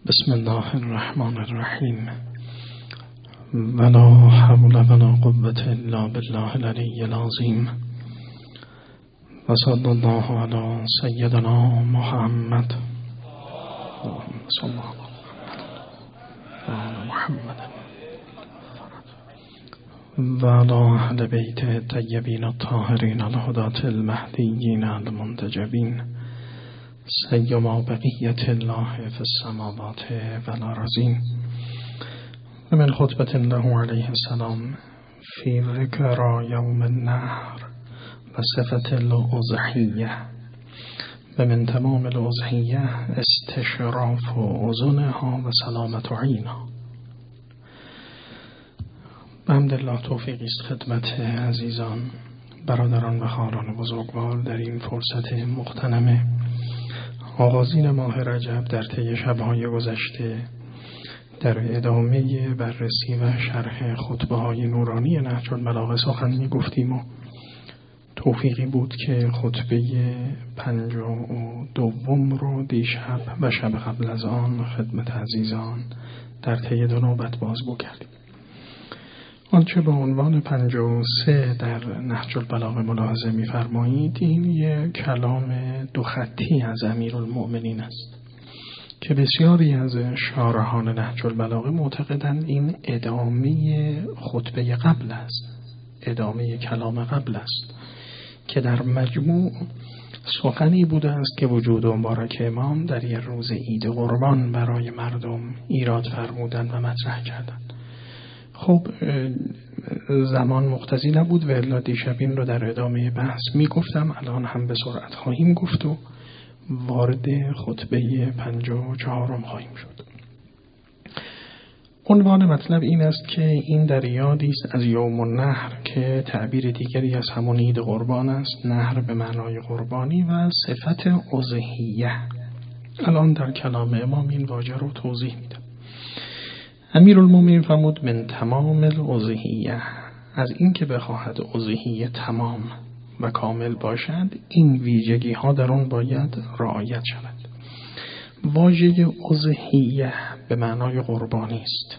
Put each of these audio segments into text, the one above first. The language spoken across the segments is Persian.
بسم الله الرحمن الرحیم ولا حول ولا قوة الا بالله العلی العظیم و صلی الله علی سیدنا محمد صلی الله علی محمد و علی اهل بیت الطیبین الطاهرین الهداة المهدیین المنتجبین سیما بقیت الله فی السماوات و الارضین و من خطبة له علیه السلام فی ذکر یوم النحر و صفت الاضحیه و من تمام الاضحیه استشراف اذنها و سلامت عینها. بحمدالله توفیقی است خدمت عزیزان برادران و خواهران بزرگوار در این فرصت مغتنم آغازین ماه رجب در طی شب‌های گذشته در ادامه بررسی و شرح خطبه‌های نورانی نهج البلاغه سخن می‌گفتیم و توفیقی بود که خطبه 52 رو دیشب و شب قبل از آن خدمت عزیزان در طی دو نوبت بازگو کردیم. آنچه به عنوان 53 در نهج البلاغه ملاحظه می‌فرمایید این یک کلام دو خطی از امیرالمؤمنین است که بسیاری از شارحان نهج البلاغه معتقدند این ادامه خطبه قبل است، ادامه کلام قبل است که در مجموع سخنی بوده است که وجود مبارک امام در یک روز عید قربان برای مردم ایراد فرمودند و مطرح کردند. خب زمان مقتضی نبود و الا دیشب این رو در ادامه بحث میگفتم، الان هم به سرعت خواهیم گفت و وارد خطبه 54 خواهیم شد. عنوان مطلب این است که این در یادی است از یوم النحر که تعبیر دیگری از همون عید قربان است، نحر به معنای قربانی و صفت اضحیه. الان در کلام امام این واژه رو توضیح میدم. امیرالمومنین فرمود من تمام الاضحیه، از این که بخواهد اضحیه تمام و کامل باشد این ویژگی ها در آن باید رعایت شود. واژه اضحیه به معنای قربانی است.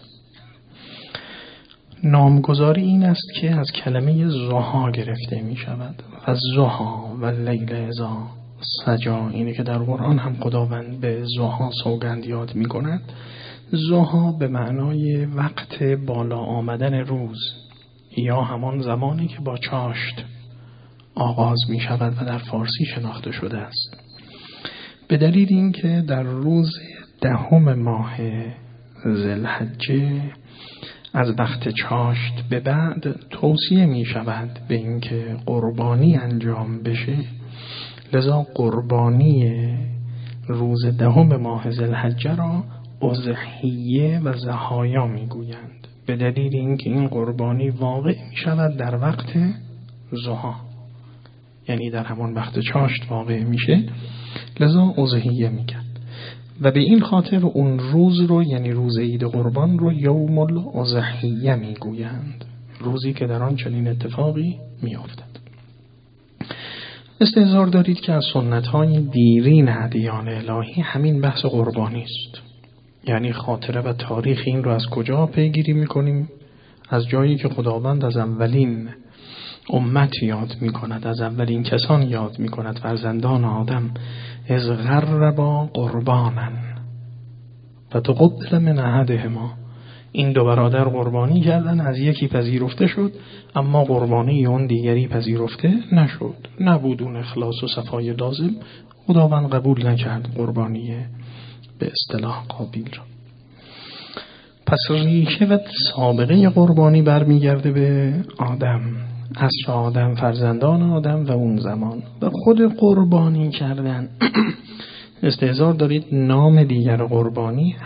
نامگذاری این است که از کلمه ضحی گرفته می شود و ضحی و لیل اذا سجا، اینه که در قرآن هم خداوند به ضحی سوگند یاد می کند. ضحی به معنای وقت بالا آمدن روز یا همان زمانی که با چاشت آغاز می شود و در فارسی شناخته شده است، به دلیل اینکه در روز 10 ماه ذوالحجه از وقت چاشت به بعد توصیه می شود به اینکه قربانی انجام بشه، لذا قربانی روز 10 ماه ذوالحجه را اضحیه و ضحایا میگویند، به دلیل اینکه این قربانی واقع می شود در وقت ضحی، یعنی در همان وقت چاشت واقع میشه، لذا اضحیه میگن و به این خاطر اون روز رو یعنی روز عید قربان رو یوم الاضحیه میگویند، روزی که در آن چنین اتفاقی میافتد. استحضار دارید که از سنت‌های دیرین ادیان الهی همین بحث قربانی است. یعنی خاطره و تاریخ این رو از کجا پیگیری میکنیم؟ از جایی که خداوند از اولین امت یاد میکند، از اولین کسان یاد میکند، فرزندان آدم از قربا قربانا و تقبل من احدهما، این دو برادر قربانی کردن، از یکی پذیرفته شد اما قربانی اون دیگری پذیرفته نشد، نبود اون اخلاص و صفای لازم، خداوند قبول نکرد قربانی به اصطلاح قابیل را. پس ریشه و سابقه قربانی برمیگرده به آدم، عصر آدم، فرزندان آدم و اون زمان و خود قربانی کردن. استحضار دارید نام دیگر قربانی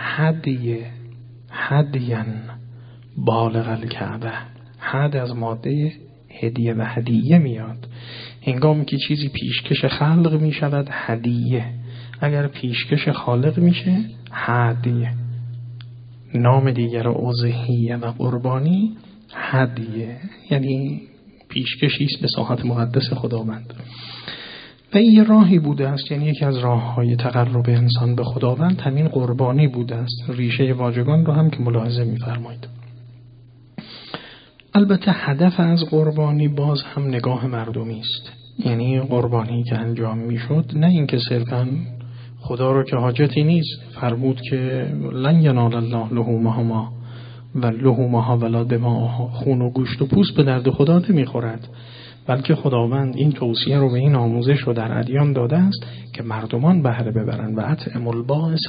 هدیان بالغ الکعبه. حد از ماده هدیه و هدیه میاد. هنگامی که چیزی پیشکش خلق می شود هدیه، اگر پیشکش خالق میشه هدیه. نام دیگر اضحیه و قربانی هدیه، یعنی پیشکشی است به ساحت مقدس خداوند. و این راهی بوده است، یعنی یکی از راه‌های تقرب انسان به خداوند همین قربانی بوده است. ریشه واژگان رو هم که ملاحظه می‌فرمایید. البته هدف از قربانی باز هم نگاه مردمی است، یعنی قربانی که انجام میشد نه اینکه صرفاً خدا رو که حاجتی نیست، فرمود که لن ینال الله لحومهما و لحومها ولا دماءها، خون و گوشت و پوست به درد خدا نمیخورد، بلکه خداوند این توصیه رو به این آموزش رو در ادیان داده است که مردمان بهره ببرند. و اطعموا البائس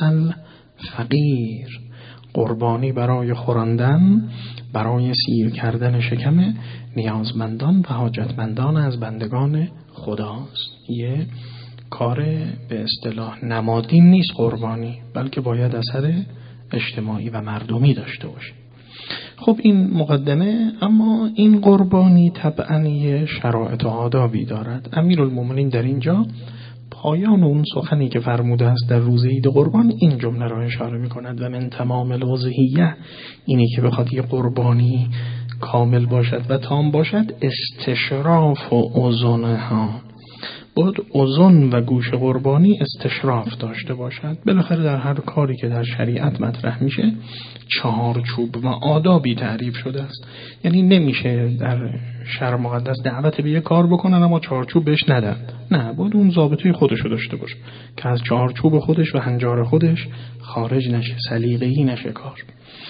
الفقیر، قربانی برای خوراندن، برای سیر کردن شکم نیازمندان و حاجتمندان از بندگان خداست. یه کار به اصطلاح نمادین نیست قربانی، بلکه باید اثر اجتماعی و مردمی داشته باشه. خب این مقدمه. اما این قربانی طبعاً یه شرایط و آدابی دارد. امیرالمومنین در اینجا پایان اون سخنی که فرموده است در روز عید قربان این جمله را اشاره می‌کند: و من تمام الوضحیه، اینی که بخواد یه قربانی کامل باشد و تام باشد، استشراف و اذنها، باید اذن و گوش قربانی استشراف داشته باشد. بالاخره در هر کاری که در شریعت مطرح میشه چهارچوب و آدابی تعریف شده است. یعنی نمیشه در شرع مقدس دعوت به یه کار بکنن اما چهارچوب بهش ندن. نه، باید اون ضابطه خودش رو داشته باشه که از چهارچوب خودش و هنجار خودش خارج نشه، سلیقه‌ای نشه کار.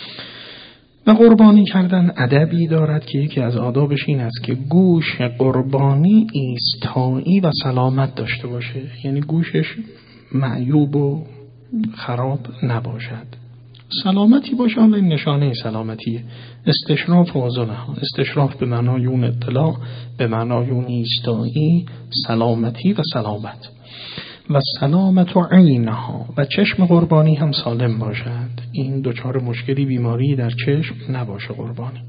و قربانی کردن ادبی دارد که یکی از آدابش این است که گوش قربانی ایستایی و سلامت داشته باشه، یعنی گوشش معیوب و خراب نباشد، سلامتی باشه. حالا این نشانه سلامتیه. استشراف و اذنها، استشراف به معنای اون اطلاع، به معنای اون ایستایی، سلامتی و سلامت. و سلامت و عینها، و چشم قربانی هم سالم باشد، این دوچار مشکلی بیماری در چشم نباشه قربانی.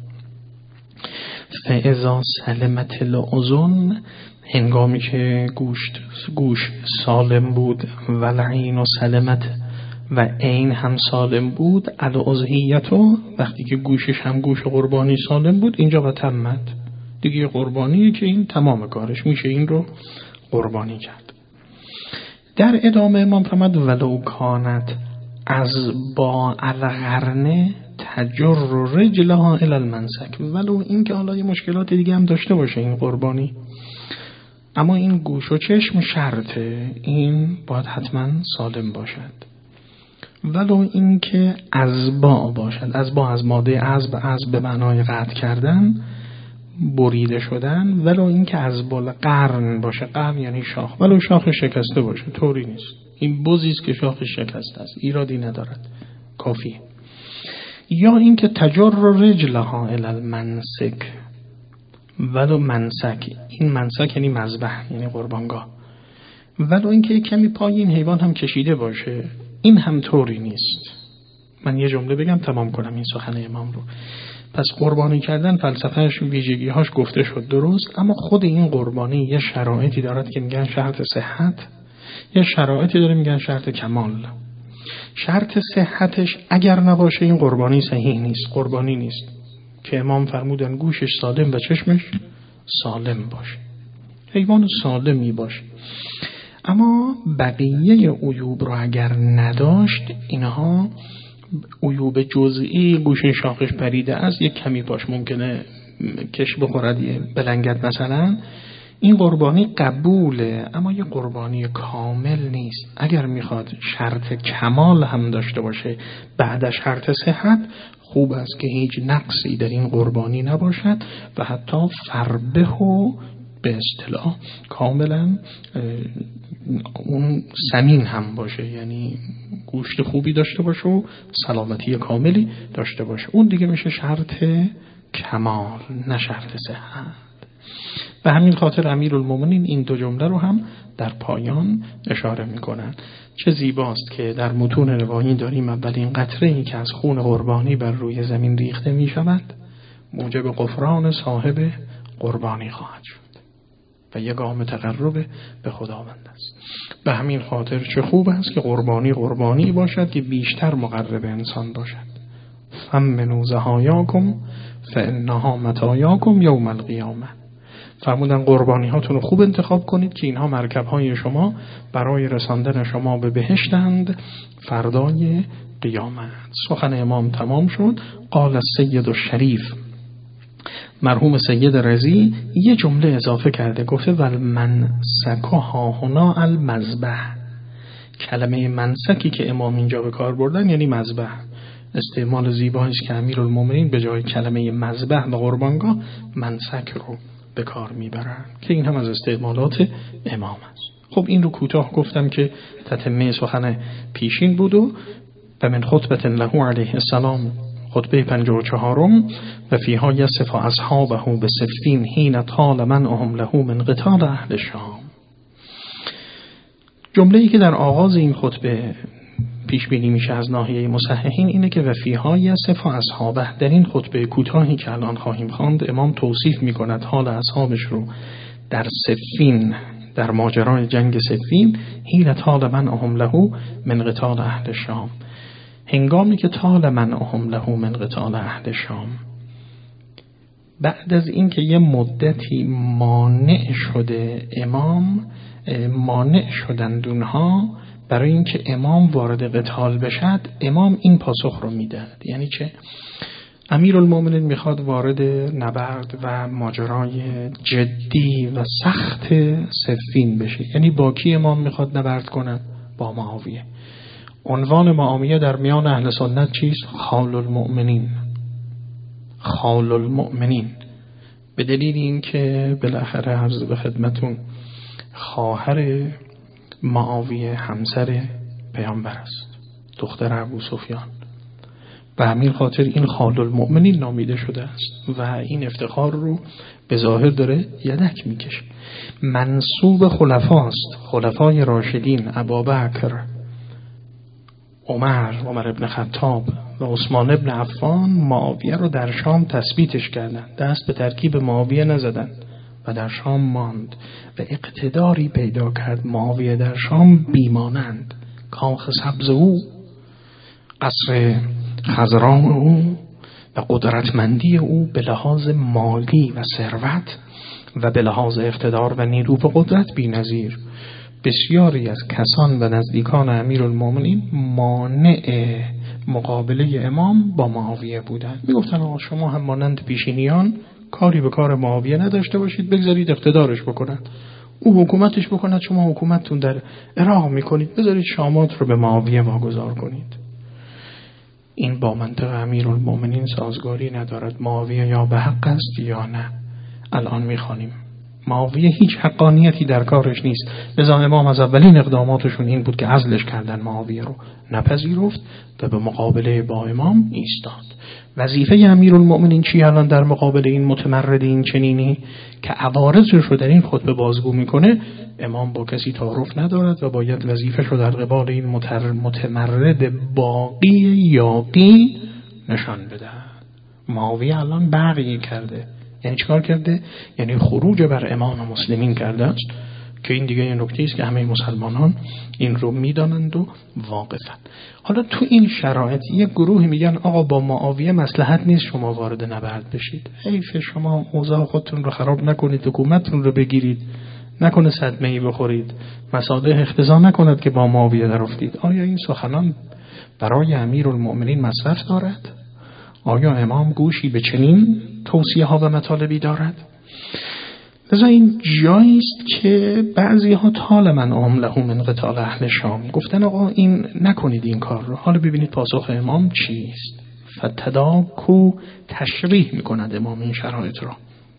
فاذا سلمت الاذن، هنگامی که گوش سالم بود، و العین و سلمت، و عین هم سالم بود، الاضحیتو، وقتی که گوشش هم گوش قربانی سالم بود، اینجا و تمت دیگه قربانیه که این تمام کارش میشه، این رو قربانی کرد. در ادامه امام فرمود ولو کانت از با القرن تجر رجلها الی المنسک، ولو این که حالا یه مشکلات دیگه هم داشته باشه این قربانی، اما این گوش و چشم شرطه، این باید حتما سالم باشد. ولو این که ازبا باشد، ازبا از ماده عزب به معنای قطع کردن، بریده شدن. ولو این که ازبال قرن باشه، قرن یعنی شاخ، ولو شاخ شکسته باشه طوری نیست، این بزیست که شاخ شکسته است، ایرادی ندارد، کافی. یا این که تجر رجلها الی المنسک، ولو منسک، این منسک یعنی مذبح یعنی قربانگاه، ولو این که کمی پای این حیوان هم کشیده باشه، این هم طوری نیست. من یه جمله بگم تمام کنم این سخن امام رو. پس قربانی کردن فلسفهش، ویژگی‌هاش گفته شد درست، اما خود این قربانی یه شرایطی دارد که میگن شرط صحت، یه شرایطی داره میگن شرط کمال. شرط صحتش اگر نباشه این قربانی صحیح نیست، قربانی نیست، که امام فرمودن گوشش سالم و چشمش سالم باشه، حیوان سالمی باشه. اما بقیه عیوب رو اگر نداشت، اینها عیوب جزئی، گوش شاخش پریده است، یک کمی پاش ممکنه کش بخورد، یه بلنگت مثلا، این قربانی قبوله، اما یه قربانی کامل نیست. اگر میخواد شرط کمال هم داشته باشه بعد شرط صحت، خوب است که هیچ نقصی در این قربانی نباشد و حتی فربه و به اصطلاح کاملا اون سمین هم باشه، یعنی گوشت خوبی داشته باشه و سلامتی کاملی داشته باشه، اون دیگه میشه شرط کمال نه شرط صحت. به همین خاطر امیرالمومنین این دو جمله رو هم در پایان اشاره میکنن. چه زیباست که در متون روایی داریم اولین قطره‌ای که از خون قربانی بر روی زمین ریخته میشود موجب غفران صاحب قربانی خواهد شد و یک گام تقرب به خداوند است. به همین خاطر چه خوب است که قربانی باشد که بیشتر مقرب انسان باشد. فمنوا ضحایاکم فانها مطایاکم یوم القیامه، فرمودن قربانی هاتون رو خوب انتخاب کنید که اینها مرکب های شما برای رساندن شما به بهشتند فردای قیامت. سخن امام تمام شد. قال السید الشریف، مرحوم سید رضی یه جمله اضافه کرده، گفته والمنسکها هنا المذبح. کلمه منسکی که امام اینجا به کار بردن یعنی مذبح. استعمال زیبایی است که امیرالمومنین به جای کلمه مذبح و قربانگاه منسک رو به کار میبرن که این هم از استعمالات امام است. خب این رو کوتاه گفتم که تتمه سخن پیشین بود. و من خطبه له علیه السلام، خطبه 54 و فیها یصف اصحابه به صفین حین طال منعهم له من قتال اهل شام. جمله‌ای که در آغاز این خطبه پیش بینی میشه از ناحیه مصححین اینه که و فیها یصف اصحابه، در این خطبه کوتاهی که الان خواهیم خواند امام توصیف میکند حال اصحابش رو در صفین، در ماجرای جنگ صفین، حین طال منعهم له من قتال اهل شام، هنگامی که طال منعهم له من قتال اهل شام، بعد از این که یه مدتی مانع شده امام، مانع شدند اونها برای اینکه امام وارد قتال بشد، امام این پاسخ رو میدهد. یعنی چه؟ امیرالمومنین میخواد وارد نبرد و ماجرای جدی و سخت صفین بشه. یعنی با کی امام میخواد نبرد کنه؟ با معاویه. عنوان معاویه در میان اهل سنت چیست؟ خال المؤمنین. خال المؤمنین. به دلیل این که بالاخره عرض به خدمتون خواهر معاویه همسر پیامبر است، دختر ابو سفیان، و همین خاطر این خال المؤمنین نامیده شده است و این افتخار رو به ظاهر داره یدک میکشه. منسوب خلفاست، خلفای راشدین ابوبکر، عمر ابن خطاب و عثمان ابن عفان معاویه رو در شام تثبیتش کردن، دست به ترکیب معاویه نزدن و در شام ماند و اقتداری پیدا کرد معاویه در شام بیمانند. کاخ سبز او، قصر خضران او و قدرتمندی او به لحاظ مالی و ثروت و به لحاظ اقتدار و نیرو و قدرت بی‌نظیر. بسیاری از کسان و نزدیکان امیرالمومنین مانع مقابله امام با معاویه بودند. میگفتن آقا شما هم مانند پیشینیان کاری به کار معاویه نداشته باشید، بگذارید اقتدارش بکند، او حکومتش بکند، شما حکومتتون در عراق میکنید، بذارید شامات رو به معاویه واگذار کنید. این با منطق امیرالمومنین سازگاری ندارد. معاویه یا به حق است یا نه. الان میخوانیم معاویه هیچ حقانیتی در کارش نیست، لذا امام از اولین اقداماتشون این بود که عزلش کردن، معاویه رو نپذیرفت و به مقابله با امام ایستاد. وظیفه امیرالمومنین چی الان در مقابله این متمرد این چنینی که عوارضش رو در این خطبه بازگو میکنه؟ امام با کسی تعارف ندارد و باید وظیفه‌ش رو در قبال این متمرد باقی یاقی نشان بده. معاویه الان بغی کرده. یعنی چیکار کرده؟ یعنی خروج بر امام مسلمین کرده است که این دیگه یه نکته است که همه مسلمانان این رو میدانند و واقفن. حالا تو این شرایط یک گروهی میگن آقا با معاویه مصلحت نیست شما وارد نبرد بشید، حیف شما اوضاع خودتون رو خراب نکنید، حکومتتون رو بگیرید، نکنه صدمه‌ای بخورید، مصالح اختزا نکند که با معاویه در افتید. آیا این سخنان برای امیرالمؤمنین مصرف دارد؟ آیا امام گوشی به چنین توصیه ها و مطالبی دارد؟ لذا این جایی است که بعضی ها طال منعهم له من قتال اهل شام گفتن آقا این نکنید این کار رو. حالا ببینید پاسخ امام چیست. فتداکو تشریح میکند امام این شرایط را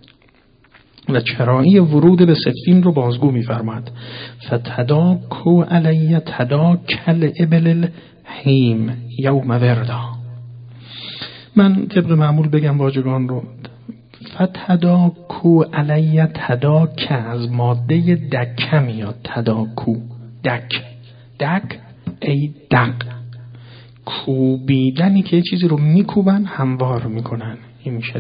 و چرایی ورود به صفین رو بازگو میفرماد. فتداکو علی تداکل ابل الحیم یوم وردا. من طبق معمول بگم واژگان رو. فتداکو علی تداک از ماده دکه میاد. تداکو دک ای دق، کوبیدنی که چیزی رو میکوبن هموار میکنن، این میشه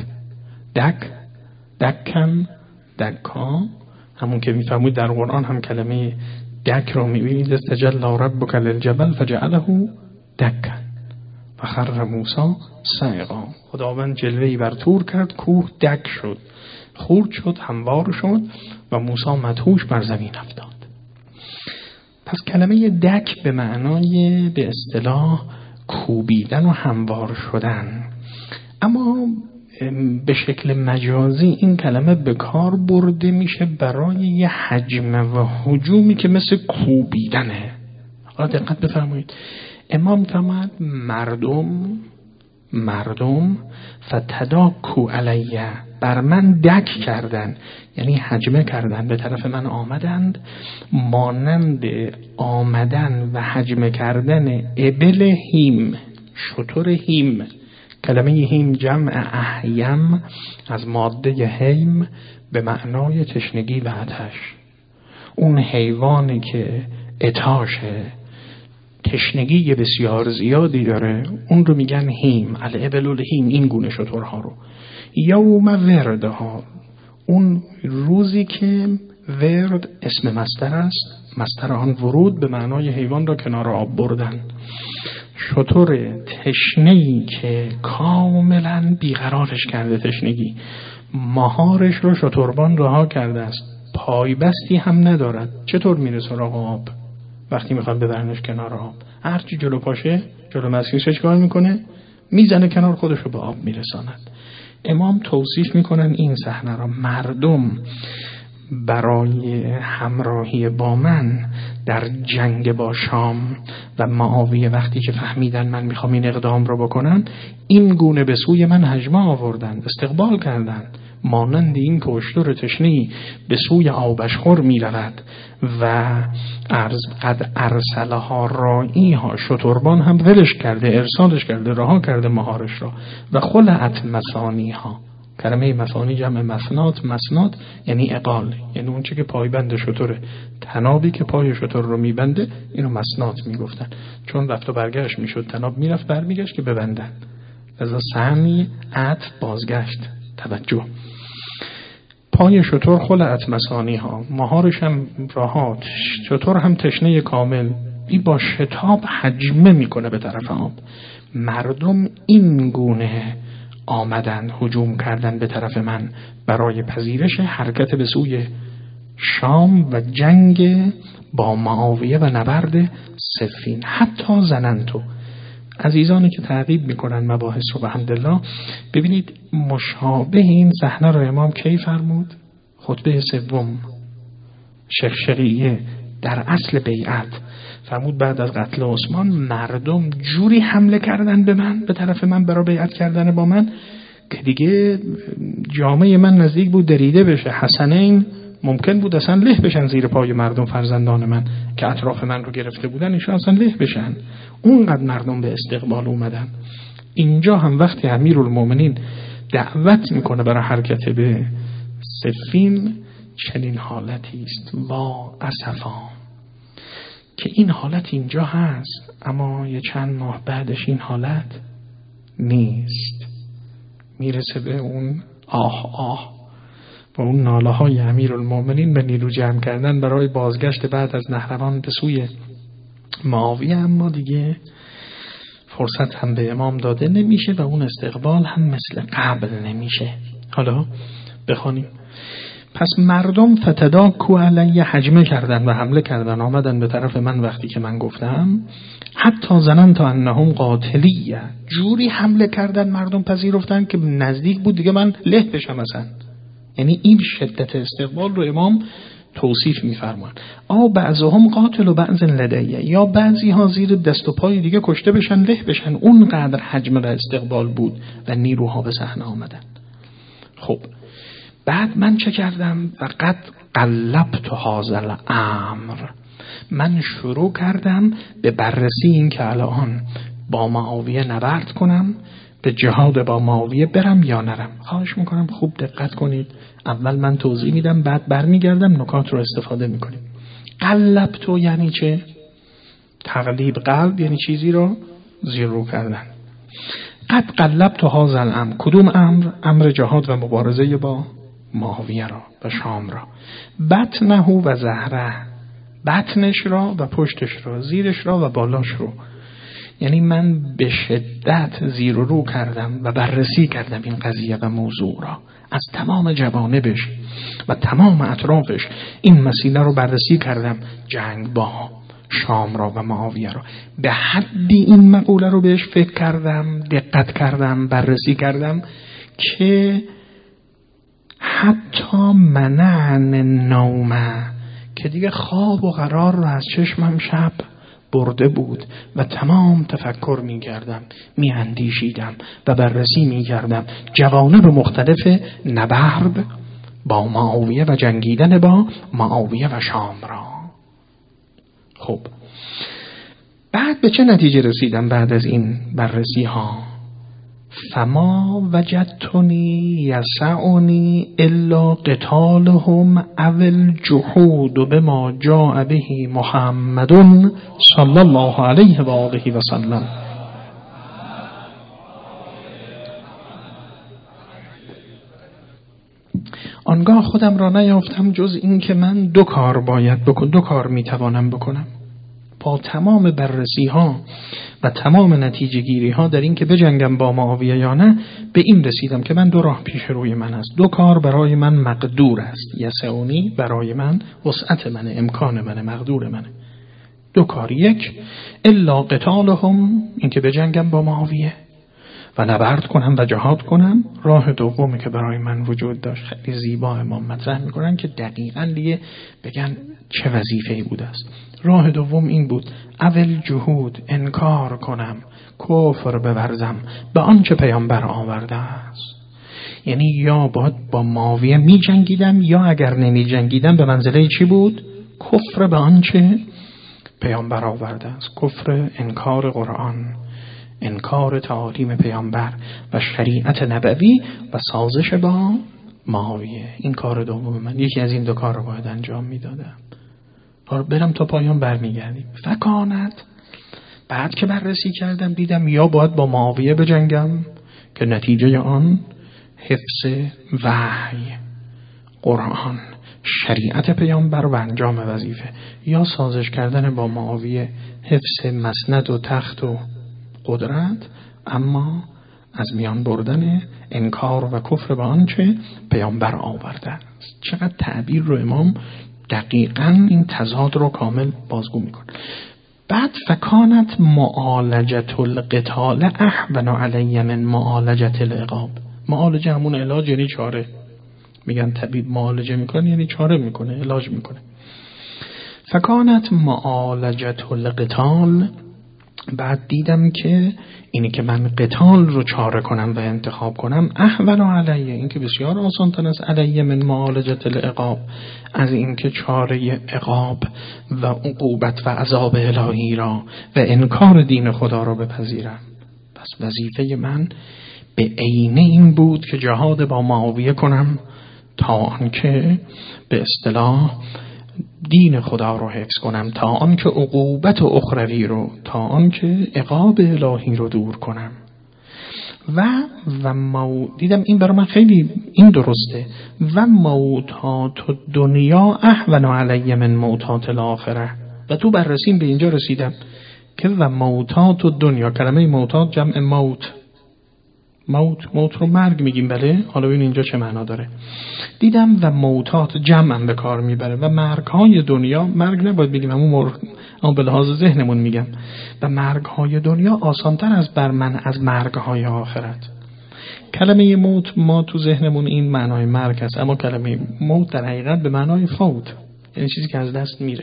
دکن دکا. همون که میفهمید در قرآن هم کلمه دک رو میبینید. استجل ربک للجبل فجعله دکن و خر موسی صعقا. خداوند جلوه‌ای بر طور کرد، کوه دک شد. خورد شد، هموار شد و موسی مدهوش بر زمین افتاد. پس کلمه دک به معنای به اصطلاح کوبیدن و هموار شدن، اما به شکل مجازی این کلمه به کار برده میشه برای یه حجم و هجومی که مثل کوبیدنه. حالا دقت بفرمایید، امام فرمود مردم فتداکو علیه، بر من دک کردن، یعنی حجمه کردن، به طرف من آمدند مانند آمدن و حجمه کردن ابل هیم، شتر هیم. کلمه هیم جمع احیم از ماده هیم به معنای تشنگی و آتش. اون حیوانی که عطاشه، تشنگی بسیار زیادی داره، اون رو میگن هیم، الابل الهیم، این گونه شترها رو. یوم وردها، اون روزی که ورد اسم مصدر است، مصدر آن ورود به معنای حیوان را کنار آب بردن. شتر تشنه‌ای که کاملا بیقرارش کرده تشنگی، مهارش رو شتربان رها کرده است، پایبستی هم ندارد، چطور میره سراغ آب؟ وقتی میخواد ببرنش کنار آب، هرچی جلو پاشه، جلو مسیرش کار میکنه، میزنه کنار، خودش رو به آب میرساند. امام توصیف میکنن این صحنه را. مردم برای همراهی با من در جنگ با شام و معاویه وقتی که فهمیدن من میخوام این اقدام رو بکنم، این گونه به سوی من هجمه آوردن، استقبال کردن، مانند این که اشتر تشنه‌ای به سوی آبشخور میرود و قد ارسلها راعیها، شتربان هم ولش کرده، ارسالش کرده، رها کرده مهارش را، و خلعت مثانیها. کلمه مثانی جمع مسنات یعنی عقال، یعنی اون چه که پایبند شتره، تنابی که پای شتر رو میبنده، اینو مسنات میگفتن، چون رفت و برگشت میشد، تناب میرفت برمیگشت که ببندن، لذا سهمی عطف بازگشت. توجه، پای شتر خلعت مثانیها، مهارش هم راحت، شتر هم تشنه کامل، این با شتاب حجمه میکنه به طرف آب. مردم این گونه آمدن، هجوم کردن به طرف من برای پذیرش حرکت به سوی شام و جنگ با معاویه و نبرد صفین. حتی زننتو، عزیزانی که تعقیب میکنن مباحث رو به حمدالله، ببینید مشابه این صحنه رو امام کی فرمود؟ خطبه سوم شقیقه در اصل بیعت فرمود بعد از قتل عثمان مردم جوری حمله کردن به من، به طرف من، برای بیعت کردن با من، که دیگه جامعه من نزدیک بود دریده بشه. حسنین ممکن بود اصلا له بشن زیر پای مردم، فرزندان من که اطراف من رو گرفته بودن، ایشون اصلا له بشن. اونقدر مردم به استقبال اومدن. اینجا هم وقتی امیرالمومنین دعوت میکنه برای حرکت به صفین، چنین حالتی است وا اسفا که این حالت اینجا هست، اما یه چند ماه بعدش این حالت نیست. میرسه به اون آه و اون ناله های امیرالمومنین به نیرو جمع کردن برای بازگشت بعد از نهروان به سوی معاویه، اما دیگه فرصت هم به امام داده نمیشه و اون استقبال هم مثل قبل نمیشه. حالا بخوانیم. پس مردم فتداکو علیه، حجمه کردن و حمله کردن، آمدن به طرف من وقتی که من گفتم حتی ظننت انهم قاتلیه، جوری حمله کردن مردم پذیرفتن که نزدیک بود دیگه من له بشم اصلا. یعنی این شدت استقبال رو امام توصیف می‌فرمایند. بعضهم قاتل و بعض لدیه، یا بعضی ها زیر دست و پای دیگه کشته بشن، له بشن. اونقدر حجم و استقبال بود و نیروها به صحنه آمدن. خب بعد من چه کردم؟ فقط قلبت هذا الامر، من شروع کردم به بررسی این که الان با معاویه نبرد کنم، به جهاد با معاویه برم یا نرم. خواهش میکنم خوب دقت کنید، اول من توضیح میدم بعد برمیگردم نکات رو استفاده میکنیم. قلبت یعنی چه؟ تقلیب قلب یعنی چیزی رو زیر رو کردن. قد قلبت هذا الامر، کدوم امر؟ امر جهاد و مبارزه با معاویه را و شام را. بطنه و ظهره، بطنش را و پشتش را، زیرش را و بالاش رو. یعنی من به شدت زیر و رو کردم و بررسی کردم این قضیه و موضوع را از تمام جوانبش و تمام اطرافش. این مسئله رو بررسی کردم، جنگ با شام را و معاویه را. به حدی این مقوله رو بهش فکر کردم، دقت کردم، بررسی کردم که حتی منعن نومه، که دیگه خواب و قرار رو از چشمم شب برده بود و تمام تفکر می کردم، می اندیشیدم و بررسی می کردم جوانب مختلف نبرد با معاویه و جنگیدن با معاویه و شام را. خب بعد به چه نتیجه رسیدم بعد از این بررسی ها؟ فما وجدتنی یسعنی الا قتالهم او الجحود بما جاء به محمد صلی الله علیه و آله و سلم. آنگاه خودم را نیافتم جز این که من دو کار باید بکنم، دو کار میتوانم بکنم. با تمام بررسی ها و تمام نتیجه گیری ها در این که بجنگم با معاویه یا نه، به این رسیدم که من دو راه پیش روی من است، دو کار برای من مقدور است. یسعنی برای من، وسعت من، امکان من، مقدور من. دو کار: یک الا قتالهم، این که بجنگم با معاویه و نبرد کنم و جهاد کنم. راه دومی که برای من وجود داشت، خیلی زیبا امام مطرح میکنن که دقیقاً دیگه بگن چه وظیفه‌ای بوده است. راه دوم این بود: اول جهود، انکار کنم، کفر بورزم به آنچه پیامبر آورده است. یعنی یا باید با معاویه می جنگیدم، یا اگر نمی جنگیدم به منزله چی بود؟ کفر به آنچه پیامبر آورده است. کفر، انکار قرآن، انکار تعالیم پیامبر و شریعت نبوی و سازش با معاویه. این کار دوم من. یکی از این دو کار رو باید انجام میدادم. برم تا پایان برمیگردیم. فکانت، بعد که بررسی کردم دیدم یا باید با معاویه بجنگم که نتیجه آن حفظ وحی، قرآن، شریعت پیامبر و انجام وظیفه، یا سازش کردن با معاویه، حفظ مسند و تخت و قدرت، اما از میان بردن انکار و کفر به آنچه پیامبر آورده است. چقدر تعبیر رو امام دقیقاً این تضاد رو کامل بازگو میکنه. بعد فکانت معالجت القتال احون علی من معالجت العقاب. معالجه همون علاج، یعنی چاره. میگن طبیب معالجه میکنه یعنی چاره میکنه، علاج میکنه. فکانت معالجت القتال، بعد دیدم که اینی که من قتال رو چاره کنم و انتخاب کنم، احون علیه، این که بسیار آسان تر است، علیه من معالجت العقاب، از این که چاره عقاب و عقوبت و عذاب الهی را و انکار دین خدا را بپذیرم. پس وظیفه من به عینه این بود که جهاد با معاویه کنم تا آنکه به اصطلاح دین خدا رو حفظ کنم، تا آنکه عقوبت اخروی رو، تا آنکه عقاب الهی رو دور کنم. و دیدم این برای من خیلی این درسته. و موتات دنیا احون علی من موتات الاخره. و تو بررسیم به اینجا رسیدم که و موتات دنیا، کلمه موتات جمع موت، موت رو مرگ میگیم، بله. حالا ببین اینجا چه معنا داره. دیدم و موتات جمع به کار میبره و مرگ های دنیا، مرگ نباید بگیم اما به لحاظ ذهنمون میگم، و مرگ های دنیا آسانتر از بر من از مرگ های آخرت. کلمه موت ما تو ذهنمون این معنای مرگ است، اما کلمه موت در حقیقت به معنای فوت، یعنی چیزی که از دست میره.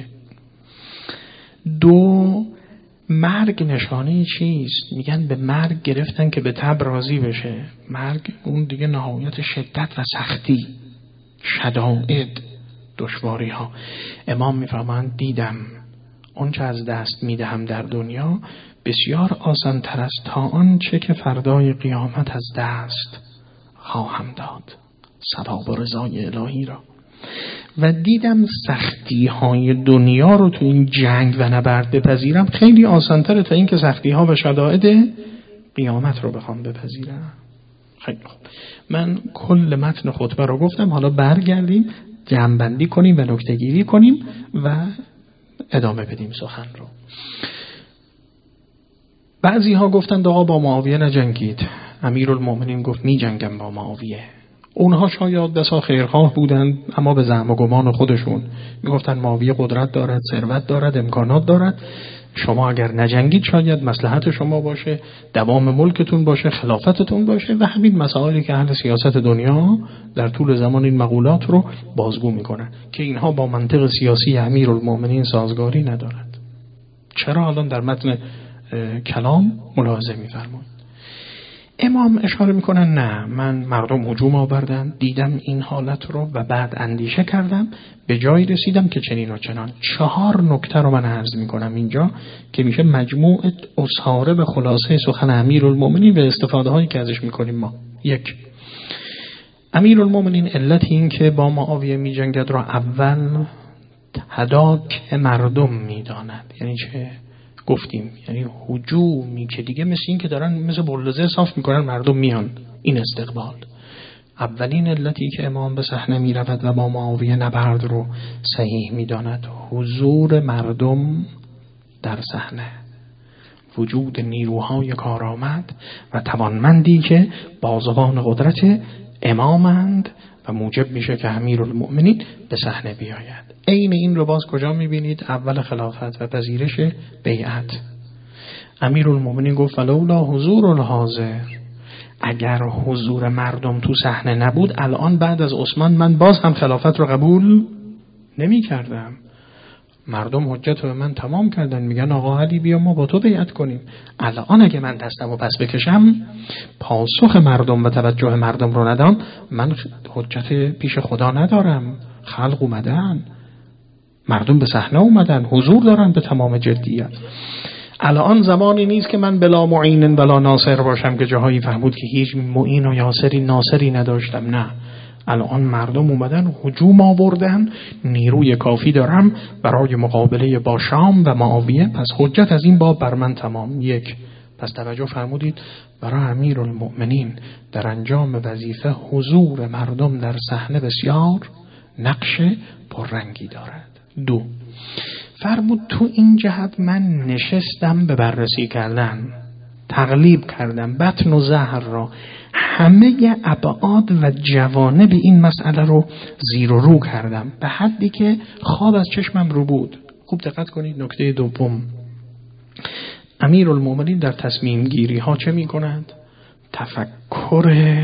دو، مرگ نشانه چیست؟ میگن به مرگ گرفتن که به تب راضی بشه. مرگ اون دیگه نهایت شدت و سختی، شدائد، دشواری ها. امام میفرمایند دیدم اون چه از دست میدهم در دنیا بسیار آسان تر است تا آنچه که فردای قیامت از دست خواهم داد، ثواب و رضای الهی را. و دیدم سختی های دنیا رو تو این جنگ و نبرد بپذیرم خیلی آسان‌تره تا این که سختی ها و شدائد قیامت رو بخوام بپذیرم. خیلی خوب، من کل متن خطبه رو گفتم. حالا برگردیم جمع‌بندی کنیم و نکته‌گیری کنیم و ادامه بدیم سخن رو. بعضی ها گفتند آقا با معاویه نجنگید. امیرالمؤمنین گفت می جنگم با معاویه. اونها شاید بسا خیرخواه بودند، اما به زعم و گمان خودشون میگفتن معاویه قدرت دارد، ثروت دارد، امکانات دارد، شما اگر نجنگید شاید مصلحت شما باشه، دوام ملکتون باشه، خلافتتون باشه. و همین مسائلی که اهل سیاست دنیا در طول زمان این مقولات رو بازگو میکنن که اینها با منطق سیاسی امیرالمؤمنین سازگاری ندارد. چرا؟ الان در متن کلام ملاحظه میفرمایید. امام اشاره میکنن نه، من مردم هجوم آوردن، دیدم این حالت رو و بعد اندیشه کردم، به جایی رسیدم که چنین و چنان. 4 نکته رو من عرض میکنم اینجا که میشه مجموع اصحاره و خلاصه سخن امیرالمؤمنین و استفاده هایی که ازش میکنیم ما. 1. امیرالمؤمنین علت این که با معاویه میجنگد را اول هداک مردم میداند. یعنی چه؟ گفتیم یعنی هجومی که دیگه مثل این که دارن مثل بلدوزر صاف میکنن، مردم میان این استقبال. اولین علتی که امام به صحنه میرود و با معاویه نبرد رو صحیح میداند حضور مردم در صحنه، وجود نیروهای کارآمد و توانمندی که بازوان قدرت امامند و موجب میشه که امیرالمؤمنین به صحنه بیاید. عین این رو باز کجا میبینید؟ اول خلافت و پذیرش بیعت. امیرالمؤمنین گفت ولولا حضور الحاضر، اگر حضور مردم تو صحنه نبود الان بعد از عثمان من باز هم خلافت رو قبول نمی کردم. مردم حجت رو به من تمام کردن، میگن آقا علی بیا ما با تو بیعت کنیم. الان اگه من دستمو پس بکشم، پاسخ مردم و توجه مردم رو ندم، من حجت پیش خدا ندارم. خلق اومدن، مردم به صحنه اومدن، حضور دارن به تمام جدیت. الان زمانی نیست که من بلا معین بلا ناصر باشم که جاهایی فهمود که هیچ معین و یاسری ناصری نداشتم. نه، الان مردم اومدن، هجوم آوردن، نیروی کافی دارم برای مقابله با شام و معاویه، پس حجت از این باب بر من تمام. 1. پس توجه فرمودید برای امیرالمؤمنین در انجام وظیفه حضور مردم در صحنه بسیار نقش پررنگی دارد. 2. فرمود تو این جهت من نشستم به بررسی کردن، تقلیب کردم بطن و ظهر را، همه ابعاد و جوانب این مسئله رو زیر و رو کردم به حدی که خواب از چشمم رو بود. خوب دقت کنید. نکته 2. امیرالمؤمنین در تصمیم گیری ها چه می کنند؟ تفکر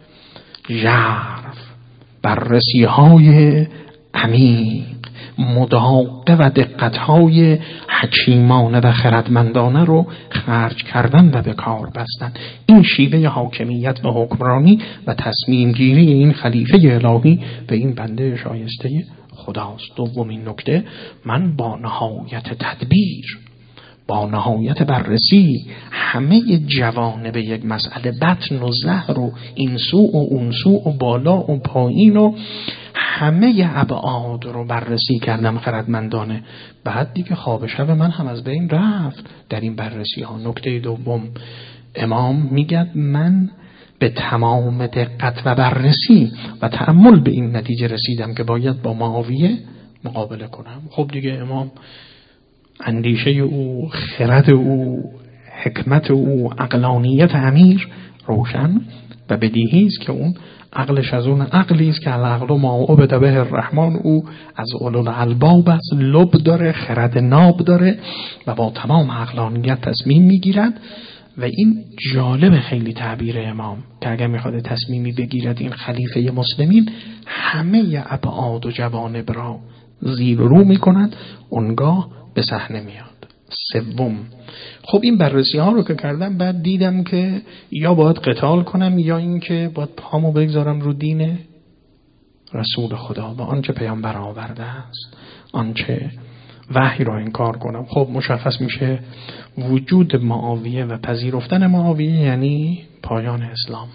ژرف، بررسی های عمیق، مداقه و دقت‌های حکیمانه و خردمندانه رو خرج کردن و به کار بستن. این شیوه حاکمیت و حکمرانی و تصمیم گیری این خلیفه الهی به این بنده شایسته خداست. 2. نکته، من با نهایت تدبیر، با نهایت بررسی همه جوانب یک مسئله، بطن و ظهر و این سو و اون سو و بالا و پایین و همه ابعاد رو بررسی کردم خردمندانه، بعد دیگه خواب شب من هم از بین رفت در این بررسی ها. نکته 2، امام میگه من به تمام دقت و بررسی و تأمل به این نتیجه رسیدم که باید با معاویه مقابله کنم. خب دیگه امام اندیشه او، خرد او، حکمت او، عقلانیت امیر روشن و بدیهی است که اون عقلش از اون عقلی است که العقل ما عبد به الرحمن، او از اولو الالباب است، لب داره، خرد ناب داره و با تمام عقلانیت تصمیم میگیرد. و این جالب خیلی تعبیر امام که اگر میخواد تصمیمی بگیرد این خلیفه مسلمین همه ابعاد و جوانب را زیر و رو میکند، اونگاه به صحنه میاد. 3، خب این بررسی ها رو که کردم، بعد دیدم که یا باید قتال کنم یا این که باید پامو بگذارم رو دین رسول خدا و آنچه پیامبر آورده است، آنچه وحی رو انکار کنم. خب مشخص میشه وجود معاویه و پذیرفتن معاویه یعنی پایان اسلام،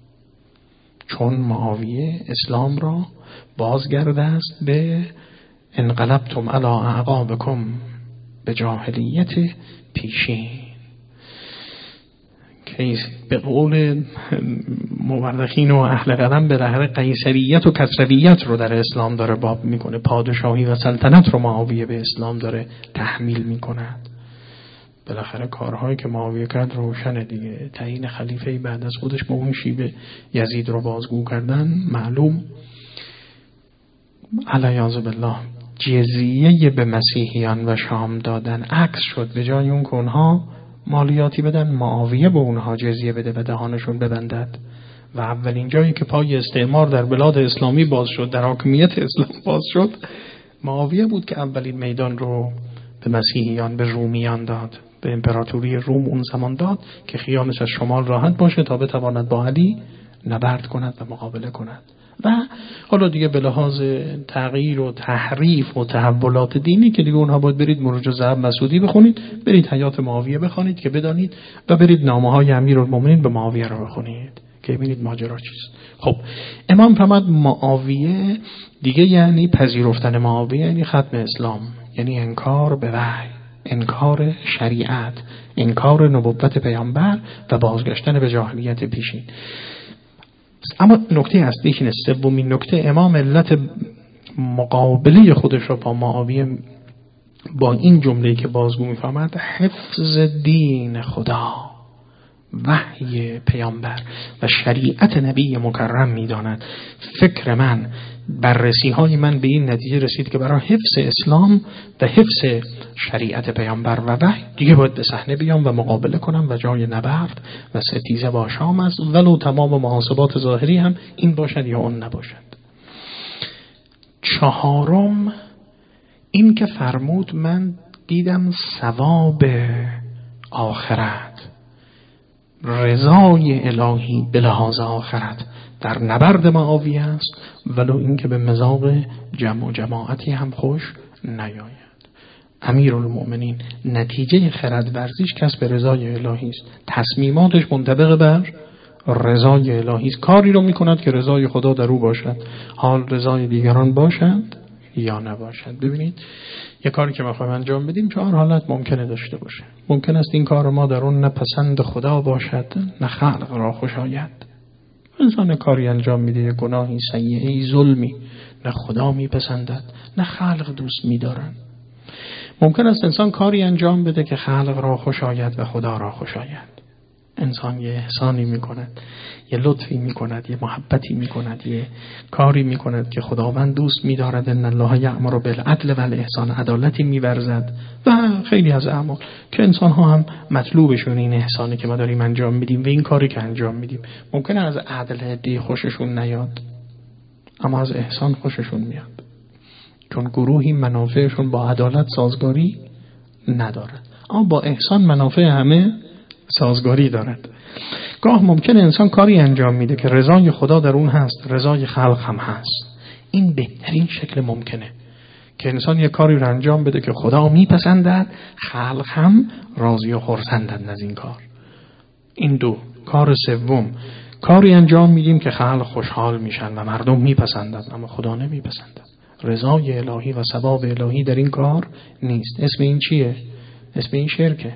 چون معاویه اسلام را بازگرده است به انقلبتم علی اعقابکم به جاهلیت پیشین، که به قول مورخین و اهل قلم به ظاهر قیصریت و کسرویت رو در اسلام داره باب میکنه، پادشاهی و سلطنت رو معاویه به اسلام داره تحمیل میکند. بالاخره کارهایی که معاویه کرد روشنه دیگه. تعیین خلیفه بعد از خودش با اون شیوه یزید رو بازگو کردن معلوم. علیاذ بالله جزیه به مسیحیان و شام دادن عکس شد. به جای اون که اونها مالیاتی بدن، معاویه به اونها جزیه بده و دهانشون ببندد. و اولین جایی که پای استعمار در بلاد اسلامی باز شد، در حاکمیت اسلام باز شد، معاویه بود که اولین میدان رو به مسیحیان، به رومیان داد، به امپراتوری روم اون زمان داد که خیالش از شمال راحت باشه تا بتواند با علی نبرد کند و مقابله کند. و حالا دیگه به لحاظ تغییر و تحریف و تحولات دینی که دیگه اونها باید برید مروج ذهب مسعودی بخونید، برید حیات معاویه بخونید که بدانید، و برید نامه‌های امیرالمومنین به معاویه رو بخونید که ببینید ماجرا چیست. خب امام فرمود معاویه دیگه یعنی پذیرفتن معاویه یعنی ختم اسلام، یعنی انکار به وحی، انکار شریعت، انکار نبوت پیامبر و بازگشتن به جاهلیت پیشین. اما نکته اصلی اینه، سومین نکته، امام علت مقابله خودش را با معاویه با این جمله‌ای که بازگو می‌فرماید حفظ دین خدا، وحی پیامبر و شریعت نبی مکرم می‌داند. فکر من، بررسی‌های من به این نتیجه رسید که برای حفظ اسلام و حفظ شریعت پیامبر و وحی دیگه باید به صحنه بیام و مقابله کنم و جای نبرد و ستیزه با شام است، ولو تمام محاسبات ظاهری هم این باشد یا اون نباشد. چهارم این که فرمود من دیدم ثواب آخرت، رضای الهی به لحاظ آخرت در نبرد معاویه است، ولو این که به مذاق جمع و جماعتی هم خوش نیاید. امیرالمومنین نتیجه خرد ورزیش کسب رضای الهی است، تصمیماتش منطبق بر رضای الهی است، کاری رو میکند که رضای خدا در او باشد، حال رضای دیگران باشد یا نباشد. ببینید یه کاری که میخوایم انجام بدیم 4 حالت ممکنه داشته باشه. ممکن است این کار ما در اون نه پسند خدا باشد نه خلق را خوش آید. انسان کاری انجام میده، یه گناهی، سیئه‌ای، ظلمی، نه خدا میپسندد نه خلق دوست میدارن. ممکن است انسان کاری انجام بده که خلق را خوش آید و خدا را خوش آید. انسان یه احسانی میکند، یه لطفی میکند، یه محبتی میکند، یه کاری میکند که خداوند دوست میدارد. ان الله یأمر بالعدل و الاحسان، عدالتی میورزد و خیلی از اعمال که انسان ها هم مطلوبشون این احسانی که ما داریم انجام میدیم و این کاری که انجام میدیم. ممکنه از عدل دی خوششون نیاد اما از احسان خوششون میاد، چون گروهی منافعشون با عدالت سازگاری ندارد اما با احسان منافع همه سازگاری دارد. گاه ممکنه انسان کاری انجام میده که رضای خدا در اون هست، رضای خلق هم هست. این بهترین شکل ممکنه که انسان یه کاری رو انجام بده که خدا میپسندد، خلق هم راضی و خرسندند از این کار. این دو. کار سوم، کاری انجام میدیم که خلق خوشحال میشن و مردم میپسندند اما خدا نمیپسندد. رضای الهی و ثواب الهی در این کار نیست. اسم این چیه؟ اسم این شرکه.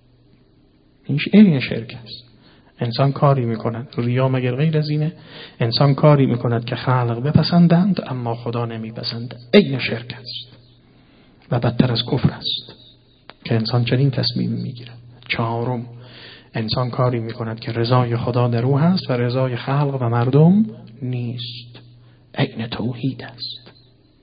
این شرک است. انسان کاری میکند، ریا مگر غیر از اینه؟ انسان کاری میکند که خلق بپسندند اما خدا نمیپسند. این شرک است و بدتر از کفر است که انسان چنین تصمیم میگیرد. چهارم، انسان کاری میکند که رضای خدا در او هست و رضای خلق و مردم نیست. این توحید است.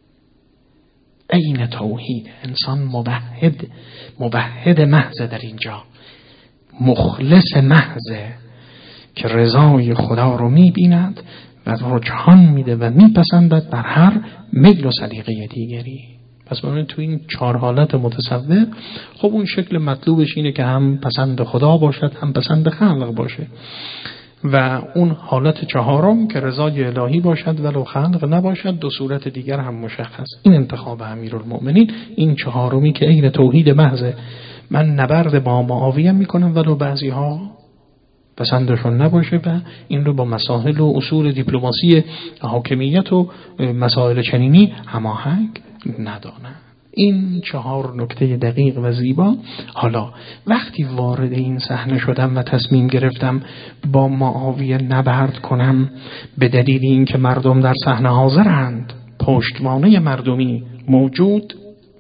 این توحید. انسان موحد محض در اینجا، مخلص محضه که رضای خدا رو میبیند و رجحان میده و میپسندد بر هر میل و سلیقه دیگری. پس ببینید تو این 4 حالت متصور، خب اون شکل مطلوبش اینه که هم پسند خدا باشد هم پسند خلق باشه، و اون حالت 4م که رضای الهی باشد ولو خلق نباشد. 2 صورت دیگر هم مشخص. این انتخاب امیرالمومنین، این 4می که عین توحید محض، من نبرد با معاویه میکنم ولو بعضی ها پسندشون نباشه و این رو با مسائل و اصول دیپلماسی حاکمیت و مسائل چنینی هماهنگ ندانم. این 4 نکته دقیق و زیبا. حالا وقتی وارد این صحنه شدم و تصمیم گرفتم با معاویه نبرد کنم به دلیل اینکه مردم در صحنه حاضرند، پشتوانه مردمی موجود،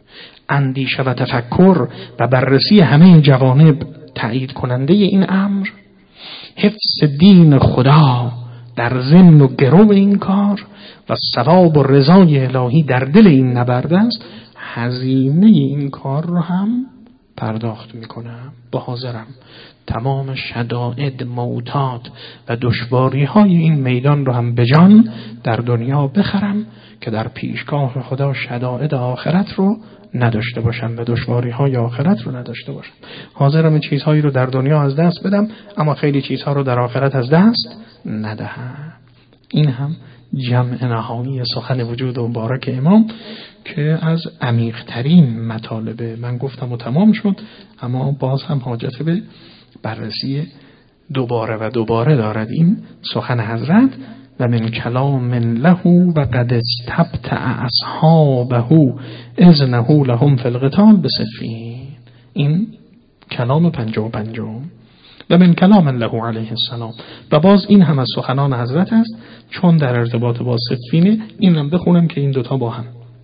اندیشه و تفکر و بررسی همه جوانب تایید کننده این امر، حفظ دین خدا در ضمن و گرو این کار و ثواب و رضای الهی در دل این نبرد است، هزینه این کار رو هم پرداخت میکنم، با حاضرم تمام شدائد، موتات و دشواری های این میدان رو هم به جان در دنیا بخرم که در پیشگاه خدا شدائد آخرت رو نداشته باشم و دشواری های آخرت رو نداشته باشم. حاضرم این چیزهایی رو در دنیا از دست بدم اما خیلی چیزها رو در آخرت از دست ندهم. این هم جمع نهایی سخن وجود مبارک امام که از عمیق‌ترین مطالب من گفتم و تمام شد، اما باز هم حاجت به بررسی دوباره و دوباره دارد این سخن حضرت. و من کلام له و قد استبتع اصحابه اذنه لهم فی القتال بسفین. این کلام 55 و من کلام له علیه السلام. و باز این هم از سخنان حضرت است، چون در ارتباط با سفینه. اینم بخونم که این دوتا با هم.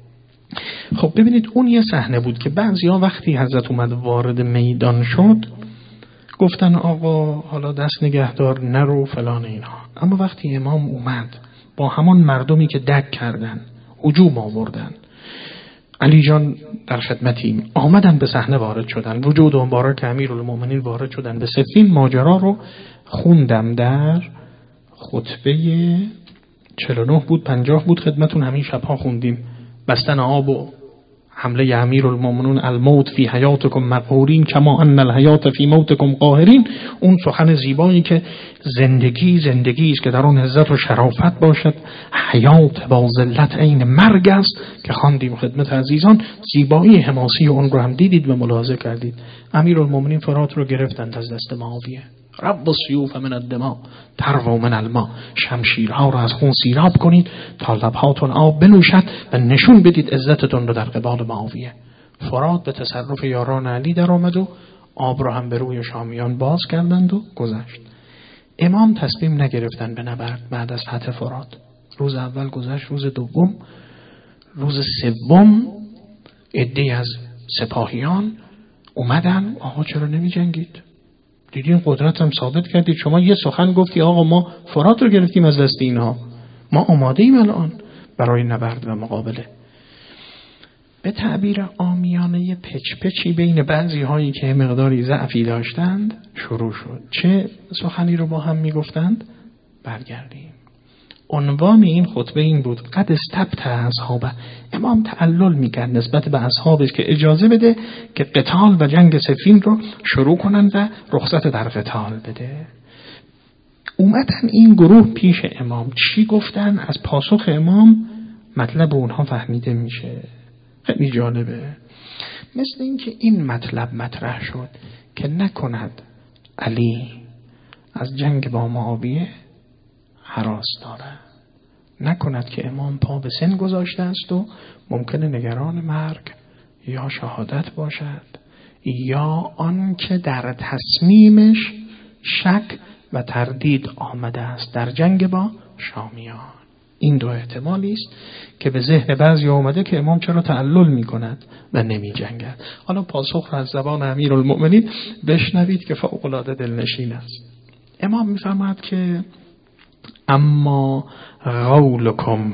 خب ببینید اون یه صحنه بود که بعضیا وقتی حضرت اومد وارد میدان شد گفتن آقا حالا دست نگهدار نرو فلان اینها، اما وقتی امام اومد با همان مردمی که دک کردن هجوم آوردن، علی جان در خدمتیم، آمدن به صحنه وارد شدن، وجود مبارک امیرالمومنین وارد شدن به سفین. ماجرا رو خوندم در خطبه 49 بود 50 بود خدمتون همین شبها خوندیم. بستن آب و حمله امیرالمومنین الموت فی حیاتکم مقهورین کما ان الحیات فی موتکم قاهرین. اون سخن زیبایی که زندگی است که در اون عزت و شرافت باشد، حیات با ذلت عین مرگ است که خواندیم خدمت عزیزان. زیبایی حماسی اون رو هم دیدید و ملاحظه کردید. امیرالمومنین فرات رو گرفتند از دست معاویه. رب السیوف من الدماء تروى من الماء. شمشیرها رو از خون سیراب کنید تا لبهاتون آب بنوشد و نشون بدید عزتتون رو در قبال معاویه. فرات به تصرف یاران علی در آمد و آب رو هم به روی شامیان باز کردند و گذشت. امام تصمیم نگرفتن به نبرد بعد از فتح فرات. روز اول گذشت، روز دوم، روز سوم عده‌ای از سپاهیان اومدن آقا چرا نمی جنگید؟ دیدین قدرت هم ثابت کردید. شما یه سخن گفتی آقا ما فرات رو گرفتیم از دست اینها، ما آماده ایم الان برای نبرد و مقابله. به تعبیر عامیانه پچی بین بعضی هایی که مقداری ضعفی داشتند شروع شد. چه سخنی رو با هم میگفتند؟ برگردیم. عنوان این خطبه این بود قد استبتع اصحابه. امام تعلل میکرد نسبت به اصحابش که اجازه بده که قتال و جنگ سفین رو شروع کنند و رخصت در قتال بده. اومدن این گروه پیش امام، چی گفتن؟ از پاسخ امام مطلب اونها فهمیده میشه. خیلی جالبه. مثل اینکه این مطلب مطرح شد که نکند علی از جنگ با معاویه هراس داره، نکند که امام پا به سن گذاشته است و ممکنه نگران مرگ یا شهادت باشد، یا آن که در تصمیمش شک و تردید آمده است در جنگ با شامیان. این دو احتمالی است که به ذهن بعضی آمده که امام چرا تعلل می کند و نمی جنگد. حالا پاسخ را از زبان امیرالمؤمنین بشنوید که فوق العاده دلنشین است. امام می فرماید که اما قولکم،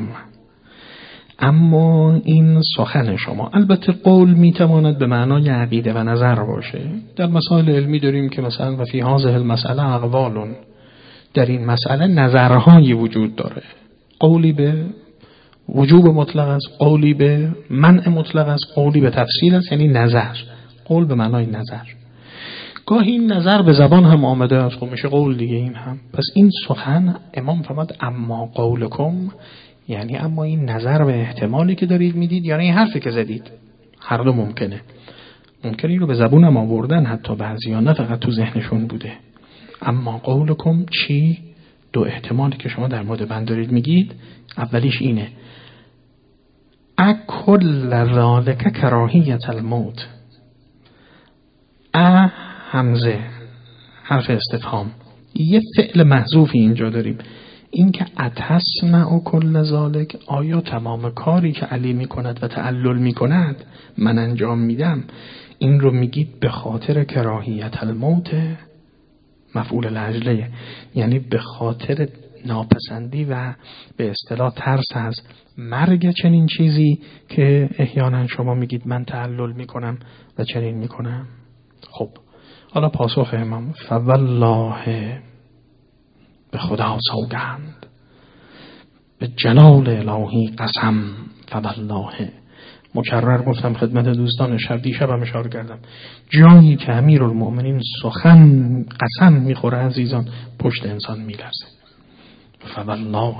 اما این سخن شما. البته قول میتواند به معنای عقیده و نظر باشه. در مسائل علمی داریم که مثلا و فی هذه المسئله اقوال، در این مسئله نظرهایی وجود داره. قولی به وجوب مطلق است، قولی به منع مطلق است، قولی به تفصیل است، یعنی نظر. قول به معنای نظر. گاهی این نظر به زبان هم آمده است، خب میشه قول دیگه این هم. پس این سخن امام فرمود اما قولکم، یعنی اما این نظر و احتمالی که دارید میدید، یعنی این حرفی که زدید. هر دو ممکنه این رو به زبون هم آوردن، حتی بعضیا نه فقط تو ذهنشون بوده. اما قولکم چی؟ دو احتمالی که شما در مورد من دارید میگید. اولیش اینه اکل ذالک کراهیت الموت. همزه حرف استفهام، یه فعل محذوفی اینجا داریم. این که اتصنع کل ذالک، آیا تمام کاری که علی میکند و تعلل میکند من انجام میدم، این رو میگید به خاطر کراهیت الموت؟ مفعول لاجله، یعنی به خاطر ناپسندی و به اصطلاح ترس از مرگ چنین چیزی که احیانا شما میگید من تعلل میکنم و چنین میکنم. خب حالا پاسخ امام: فوالله، به خدا سوگند، به جلال الهی قسم، فوالله. مکرر گفتم خدمت دوستان، دیشبم اشاره کردم، جایی که امیرالمؤمنین سخن قسم میخوره عزیزان پشت انسان میلرزه. فوالله،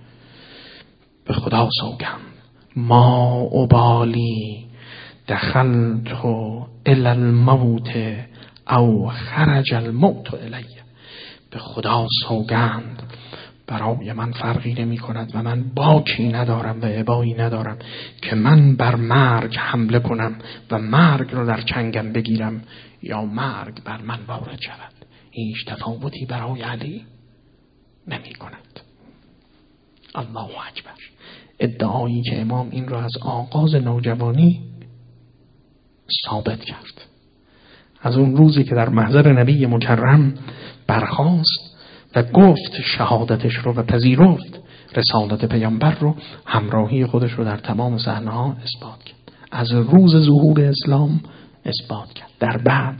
به خدا سوگند، ما ابالی دخلت الی الموت او خرج الموت الی. به خدا سوگند، برای من فرقی نمی کند و من باکی ندارم و ابایی ندارم که من بر مرگ حمله کنم و مرگ رو در چنگم بگیرم یا مرگ بر من وارد شود. هیچ تفاوتی برای علی نمی کند. الله اکبر. ادعایی که امام این را از آغاز نوجوانی ثابت کرد، از اون روزی که در محضر نبی مکرم برخاست و گفت شهادتش رو و پذیرفت رسالت پیامبر رو، همراهی خودش رو در تمام صحنه‌ها اثبات کرد. از روز ظهور اسلام اثبات کرد، در بدر،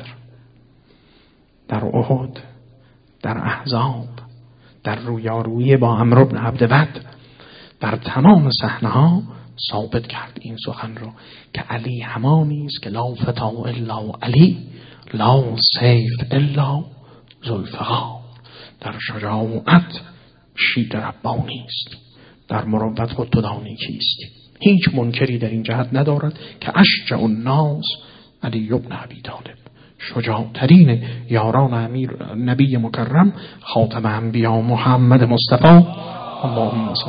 در احد، در احزاب، در رویارویی با عمرو بن عبدود، در تمام صحنه‌ها ثابت کرد این سخن رو که علی همانی است که لا فتا الا علی، لا سیف الا ذوالفقار. در شجاعت شیر ربانی است، در مروت خود تو دانی کیستی. هیچ منکری در این جهت ندارد که اشجع الناس علی بن ابی طالب، شجاعترین یاران امیر نبی مکرم خاتم انبیا محمد مصطفی اللهم صل.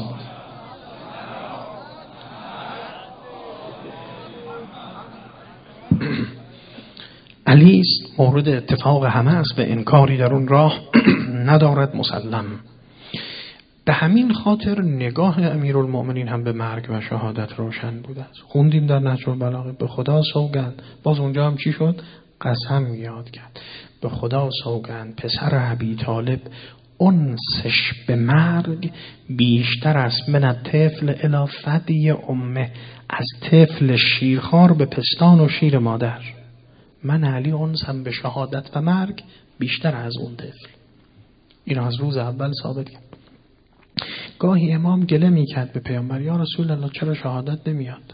علی است مورد اتفاق همه است و انکاری در اون راه ندارد، مسلم. به همین خاطر نگاه امیرالمؤمنین هم به مرگ و شهادت روشن بوده است. خوندیم در نهج البلاغه به خدا سوگند، باز اونجا هم چی شد؟ قسم یاد کرد. به خدا سوگند پسر ابی طالب انسش به مرگ بیشتر است من الطفل الی ثدی امه، از طفل شیرخوار به پستان و شیر مادر. من علی انسم به شهادت و مرگ بیشتر از اون طفل. این از روز اول ثابت کرد. گاهی امام گله میکرد به پیامبر: یا رسول الله چرا شهادت نمیاد؟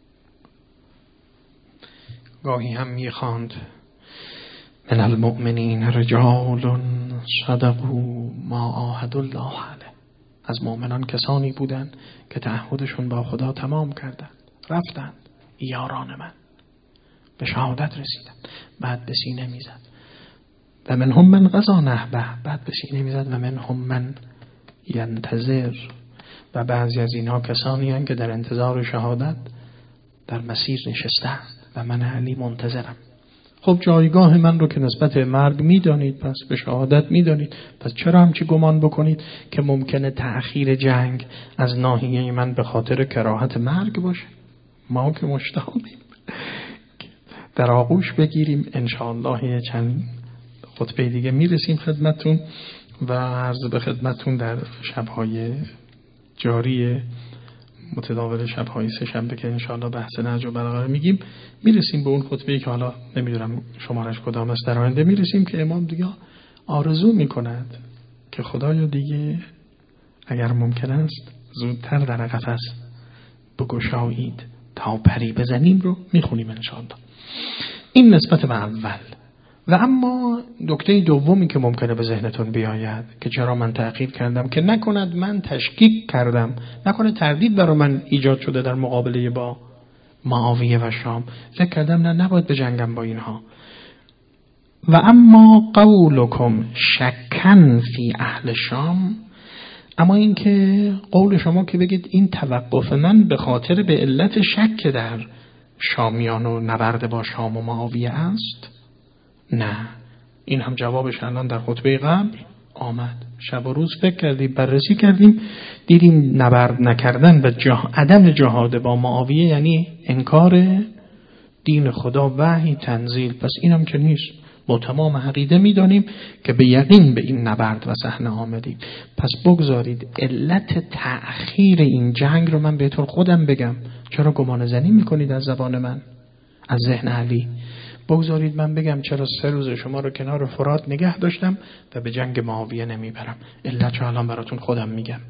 گاهی هم میخواند: من المؤمنین رجال صدقوا ما عاهدوا الله علیه. از مؤمنان کسانی بودند که تعهدشون با خدا تمام کردند، رفتند یاران من، به شهادت رسیدن. بعد به سینه میزد و منهم من قضا نحبه، بعد به سینه میزد و منهم من ینتظر. و بعضی از اینها کسانی هستند که در انتظار شهادت در مسیر نشستند و من علی منتظرم. خب جایگاه من رو که نسبت مرگ میدانید، پس به شهادت میدانید، پس چرا همچی گمان بکنید که ممکنه تأخیر جنگ از ناحیه من به خاطر کراهت مرگ باشه؟ ما که مشتاقیم در آغوش بگیریم. انشاءالله چند خطبه دیگه میرسیم خدمتون و عرض به خدمتون در شبهای جاری متداول شبهای سه شنبه که انشاءالله بحث نهج البلاغه میگیم، میرسیم به اون خطبه‌ای که حالا نمیدونم شمارش کدام است، در آینده میرسیم که امام دیگه آرزو میکند که خدایا دیگه اگر ممکن است زودتر در قفس بگشایید تا پری بزنیم رو میخونیم انشاءالله. این نسبت به اول. و اما نکته دومی که ممکنه به ذهنتون بیاید که چرا من تأخیر کردم، که نکند من تشکیک کردم، نکنه تردید برای من ایجاد شده در مقابله با معاویه و شام، فکر کردم نه نباید به جنگم با اینها. و اما قولکم شکن فی اهل شام، اما این که قول شما که بگید این توقف من به خاطر به علت شک در شامیان و نبرد با شام و معاویه است، نه، این هم جوابش الان در خطبه قبل آمد. شب و روز فکر کردیم، بررسی کردیم، دیدیم نبرد نکردن و عدم جهاد با معاویه یعنی انکار دین خدا، وحی، تنزیل. پس اینم که نیست. با تمام عقیده میدانیم که به یقین به این نبرد و صحنه آمدیم. پس بگذارید علت تأخیر این جنگ رو من بهتون خودم بگم. چرا گمان زنی میکنید از زبان من، از ذهن علی؟ بگذارید من بگم چرا 3 روز شما رو کنار فرات نگه داشتم و به جنگ معاویه نمیبرم. علت رو الان براتون خودم میگم.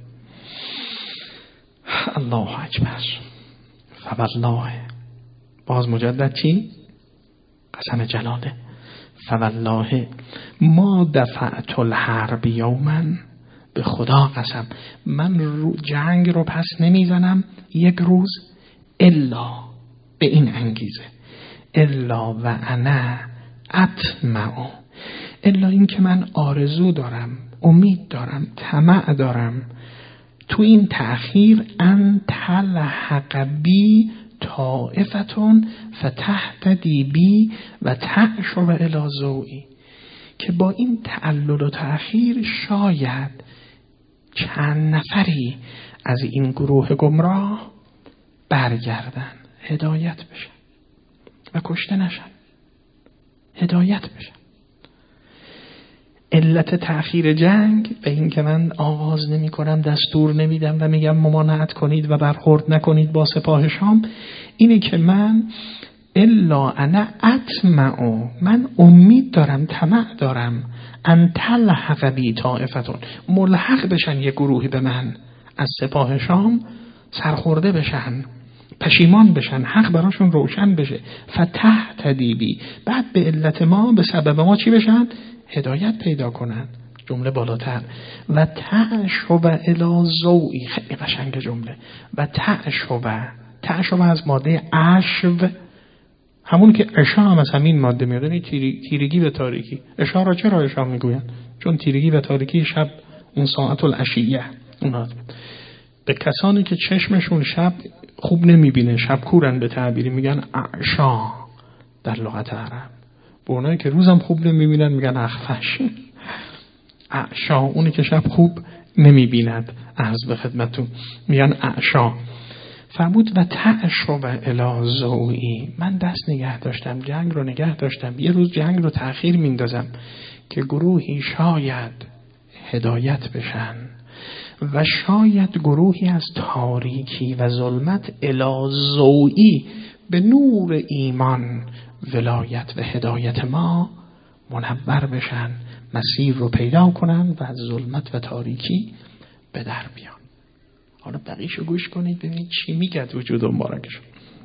الله اکبر. فوالله، باز مجدد چی؟ قسم جلاله. فوالله ما دفعت الحرب یوما، به خدا قسم من جنگ رو پس نمیزنم یک روز الا به این انگیزه، الا و انا اطمع، الا این که من آرزو دارم، امید دارم، طمع دارم تو این تأخیر ان تلحق بی طائفتون فتهتدی بی و تعشب الی ذوئی، که با این تعلل و تأخیر شاید چند نفری از این گروه گمراه برگردن، هدایت بشن و کشته نشن، هدایت بشن. علت تأخیر جنگ به این که من آغاز نمی کنم، دستور نمیدم و میگم ممانعت کنید و برخورد نکنید با سپاه شام، اینه که من الا انا اطمع، من امید دارم، طمع دارم ان تلحق بی طائفتون، ملحق بشن یک گروهی به من از سپاه شام، سرخورده بشن، پشیمان بشن، حق براشون روشن بشه، فتهتدی بی، بعد به علت ما، به سبب ما چی بشن؟ هدایت پیدا کنن. جمله بالاتر و تعشب الی ذوئی، خیلی قشنگ جمله. و تعشب از ماده عشب، همون که عشا هم از همین ماده میاد، یعنی تیرگی و تاریکی. عشا را چرا عشا میگوین؟ چون تیرگی و تاریکی شب، اون ساعت العشیه، اونها به کسانی که چشمشون شب خوب نمیبینه، شب کورن به تعبیری، میگن عشا در لغت عرب. به اونایی که روزم خوب نمیبینن میگن اخفش. عشا اونی که شب خوب نمیبیند، عرض به خدمتون، میگن عشا. فرمود و تعشب الی ذوئی، من دست نگه داشتم، جنگ رو نگه داشتم، یه روز جنگ رو تأخیر میندازم که گروهی شاید هدایت بشن و شاید گروهی از تاریکی و ظلمت الی ذوئی، به نور ایمان، ولایت و هدایت ما منور بشن، مسیر رو پیدا کنن و از ظلمت و تاریکی به در بیان. حالا بقیشو گوش کنید ببینید چی میگه وجود مبارکشون.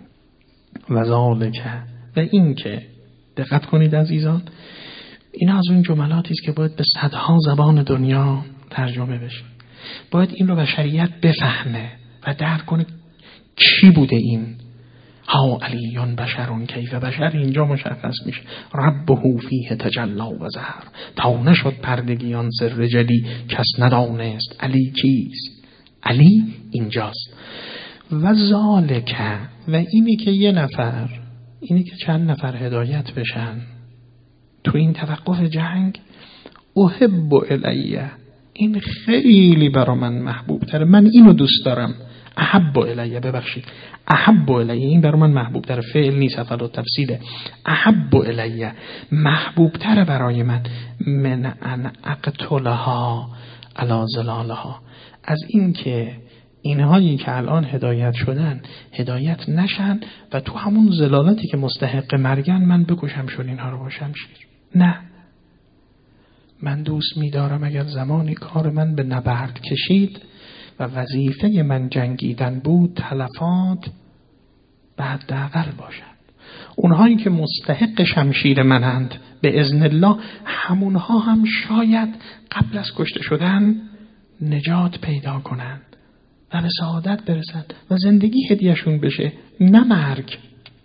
و ذالک، و این که دقت کنید عزیزان، این از اون جملاتی است که باید به صدها زبان دنیا ترجمه بشه. باید این رو بشریت بفهمه و درک کنه چی بوده این ها علیون بشرون کیف بشر. اینجا مشخص میشه ربه فیه تجلا و ظهر، تا نشد پردگیان سر جلی، کس ندانست علی کیست. علی اینجاست. و ذالک، و اینی که یه نفر، اینی که چند نفر هدایت بشن تو این توقف جنگ، احب الیه، این خیلی برا من محبوب تره، من اینو دوست دارم. احب الیه، ببخشید، احب الیه این برا من محبوب تره، فعل نیست، افعل و تفصیله. احب الیه، محبوب تره برای من، من ان اقتلها علی ظلالها، از این که اینهایی که الان هدایت شدن هدایت نشن و تو همون ظلالتی که مستحق مرگن من بکشم، شد اینها رو باشم شیر. نه، من دوست می‌دارم اگر زمانی کار من به نبرد کشید و وظیفه من جنگیدن بود، تلفات بعد حداقل باشد. اونهایی که مستحق شمشیر منند به اذن الله، همونها هم شاید قبل از کشته شدن نجات پیدا کنند و به سعادت برسند و زندگی هدیهشون بشه، نه مرگ.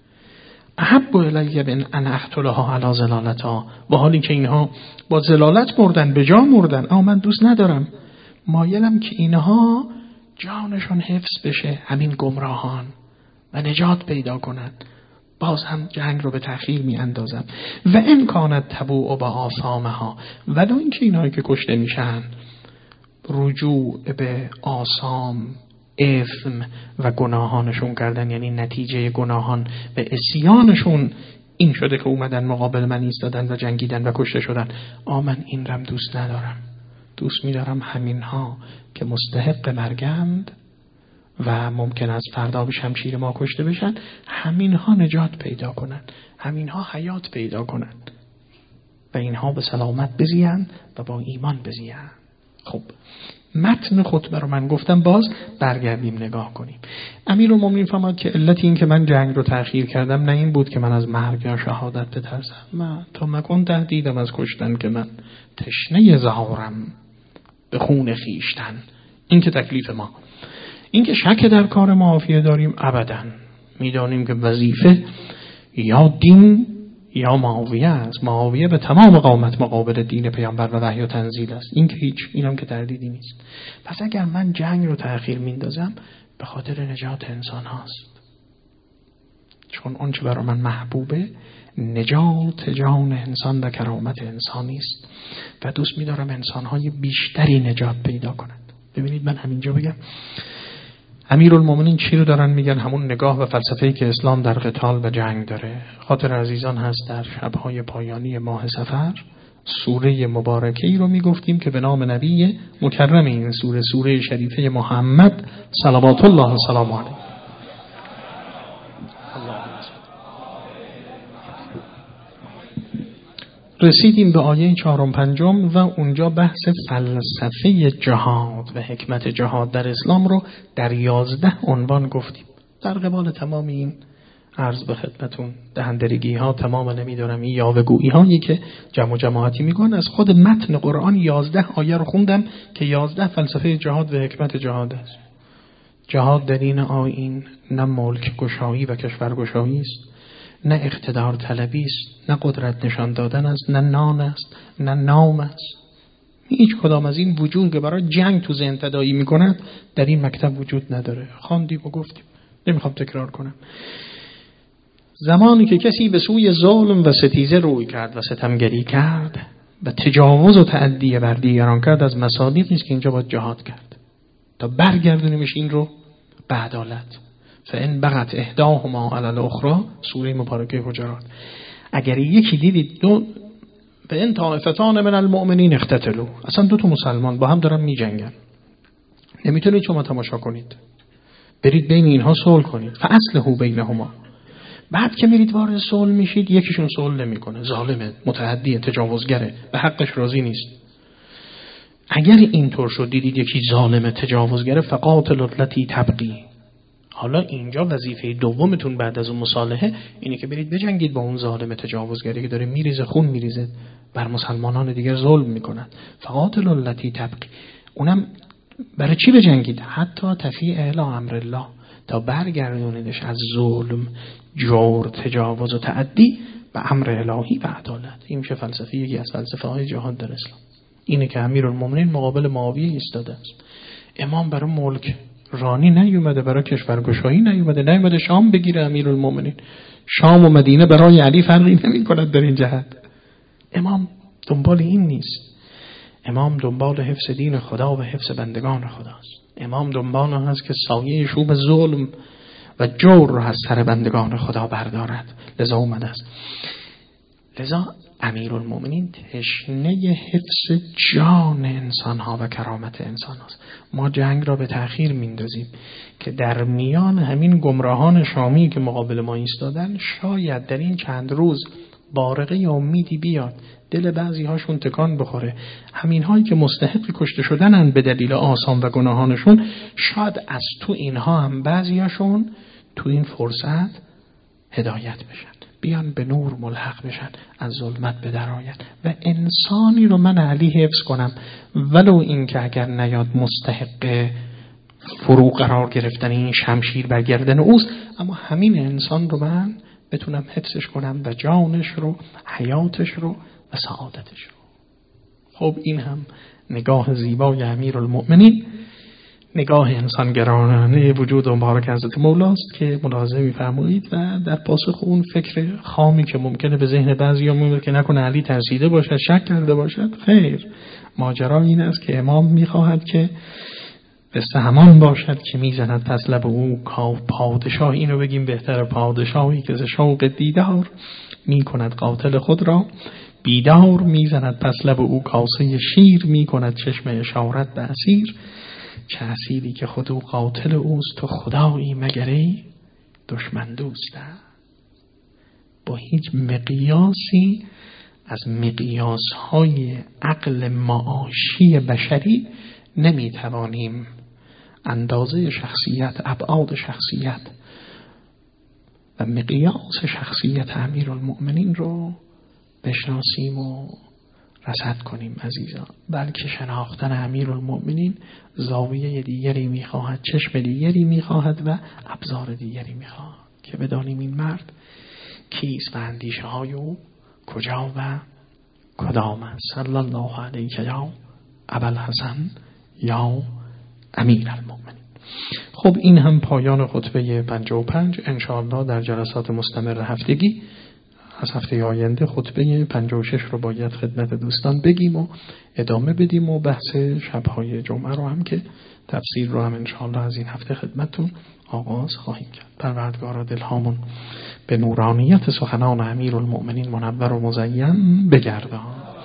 احب الیه من ان اقتلها علی ظلالتها، با حالی که اینها با ظلالت مردن، به جا مردن، اما من دوست ندارم، مایلم که اینها جانشون حفظ بشه، همین گمراهان، و نجات پیدا کنن. باز هم جنگ رو به تأخیر می اندازم. و ان کانت تبوء با آثامها، ولو اینکه اینایی که کشته میشن رجوع به آثام، اثم و گناهانشون کردن، یعنی نتیجه گناهان و عصیانشون این شده که اومدن مقابل من ایستادن و جنگیدن و کشته شدن، من این رم دوست ندارم. دوست می‌دارم همینها که مستحق مرگند و ممکن است فردا به شمشیر ما کشته بشن، همینها نجات پیدا کنن، همینها حیات پیدا کنن و اینها به سلامت بزیان و با ایمان بزیان. خب متن خطبه رو من گفتم، باز برگردیم نگاه کنیم. امیرالمومنین فرمود که علت این که من جنگ رو تأخیر کردم نه این بود که من از مرگ یا شهادت بترسم، من تا مکن تهدیدم از کشتن که من تشنه زهارم به خون خیشتن. این که تکلیف ما. این که شک در کار معافیه داریم ابداً. میدانیم که وظیفه یا دین یا معاویه است. معاویه به تمام قامت مقابل دین پیامبر و وحی و تنزیل است. این که هیچ، اینم که تردیدی نیست. پس اگر من جنگ رو تأخیر میندازم به خاطر نجات انسان هاست، چون اون چه برای من محبوبه نجات جان انسان و کرامت انسانی است و دوست می‌دارم انسان‌های بیشتری نجات پیدا کنند. ببینید من همینجا بگم امیرالمومنین چی رو دارن میگن؟ همون نگاه و فلسفه‌ای که اسلام در قتال و جنگ داره. خاطر عزیزان هست در شب‌های پایانی ماه صفر سوره مبارکه‌ای رو میگفتیم که به نام نبی مکرم این سوره، سوره شریفه محمد صلوات الله و سلام علیه. رسیدیم به آیه 4 و 5 و اونجا بحث فلسفه جهاد و حکمت جهاد در اسلام رو در 11 عنوان گفتیم. در قبال تمام این عرض به خدمتون دهندگی ها، تمام نمیدونم این یاوه‌گویی هایی که جمع و جماعتی میگن، از خود متن قرآن 11 آیه رو خوندم که 11 فلسفه جهاد و حکمت جهاد است. جهاد در این آیین نه ملک گشایی و کشور گشایی است، نه اقتدار طلبی است، نه قدرت نشان دادن است، نه نان است، نه نام است. هیچ کدام از این وجود که برای جنگ تو ذهن تداعی میکند در این مکتب وجود نداره. خواندیم و گفتیم، نمیخوام تکرار کنم. زمانی که کسی به سوی ظلم و ستیزه روی کرد و ستمگری کرد و تجاوز و تعدی بر دیگران کرد، از مصادیق نیست که اینجا باید جهاد کرد تا برگردونیمش این رو به عدالت. فإن بغت احداهما علی الاخری، سوره مبارکه حجرات. اگر یکی دیدید دو فإن طائفتان من المؤمنین اقتتلوا، اصلا دو تا مسلمان با هم دارن میجنگن، نمیتونید شما تماشا کنید، برید بین اینها صلح کنید. فاصلحوا بینهما. بعد که میرید وارد صلح میشید یکیشون صلح نمیکنه، ظالمه، متعدی، تجاوزگره، به حقش راضی نیست. اگر اینطور شد دیدید یکی ظالمه، تجاوزگره، فقاتلوا التی تبغی. حالا اینجا وظیفه دومتون بعد از اون مصالحه اینه که برید بجنگید با اون ظالم تجاوزگری که داره میریزه، خون میریزه، بر مسلمانان دیگر ظلم میکنن. فقاتلوا التی تبغی. اونم برای چی بجنگید؟ حتی تفیء الی امر الله، تا برگردونیدش از ظلم، جور، تجاوز و تعدی به امر الهی و عدالت. این میشه فلسفه، یکی از فلسفه های جهاد در اسلام. اینه که امیرالمومنین مقابل معاویه ایستاده است. امام برای ملک رانی نیومده، برای کشورگشایی نیومده شام بگیره. امیرالمومنین شام و مدینه برای علی فرقی نمی‌کند در این جهت. امام دنبال این نیست. امام دنبال حفظ دین خدا و حفظ بندگان خداست. امام دنبال آن است که سایه شوم ظلم و جور را از سر بندگان خدا بردارد. لذا اومده است. لذا امیرالمومنین تشنه حفظ جان انسان‌ها و کرامت انسان هاست. ما جنگ را به تأخیر میندازیم که در میان همین گمراهان شامی که مقابل ما ایستادن شاید در این چند روز بارقه امیدی بیاد، دل بعضی هاشون تکان بخوره. همین هایی که مستحق کشته شدنن به دلیل آثام و گناهانشون، شاید از تو اینها هم بعضی هاشون تو این فرصت هدایت بشن، بیان به نور ملحق بشن، از ظلمت به در آین و انسانی رو من علی حفظ کنم، ولو این که اگر نیاد مستحق فرو قرار گرفتن این شمشیر بر گردن اوست، اما همین انسان رو من بتونم حفظش کنم و جانش رو، حیاتش رو و سعادتش رو. خب این هم نگاه زیبای امیرالمؤمنین، نگاه انسانگرایانه وجود مبارک حضرت مولاست که ملاحظه می‌فرمایید و در پاسخ اون فکر خامی که ممکنه به ذهن بعضی‌ها میاد که نکنه علی ترسیده باشد، شک کرده باشد. خیر، ماجرا این است که امام می‌خواهد که قصه همان باشد که میزند پس لب او پادشاه، اینو بگیم بهتر، پادشاهی که ز شوق دیدار میکند قاتل خود را بیدار، میزند پس لب او کاسه شیر، میکند چشم اشارت به اسیر. چه اسیری که خود او قاتل اوست، تو خدایی مگری دشمن دوسته. با هیچ مقیاسی از مقیاسهای عقل معاشی بشری نمیتوانیم اندازه شخصیت، ابعاد شخصیت و مقیاس شخصیت امیرالمؤمنین رو بشناسیم و رصد کنیم عزیزان. بلکه شناختن امیرالمؤمنین زاویه دیگری میخواهد، چشم دیگری میخواهد و ابزار دیگری میخواهد که بدانیم این مرد کیست و اندیشه های او کجا و کدام است. صلی الله علیک یا ابوالحسن یا امیرالمؤمنین. خب این هم پایان خطبه 55. انشاءالله در جلسات مستمر هفتگی از هفته آینده خطبه 56 رو باید خدمت دوستان بگیم و ادامه بدیم و بحث شب‌های جمعه رو هم که تفسیر رو هم انشاءالله از این هفته خدمتتون آغاز خواهیم کرد. پروردگارا دلهامون به نورانیت سخنان امیرالمؤمنین منور و مزین بگردان.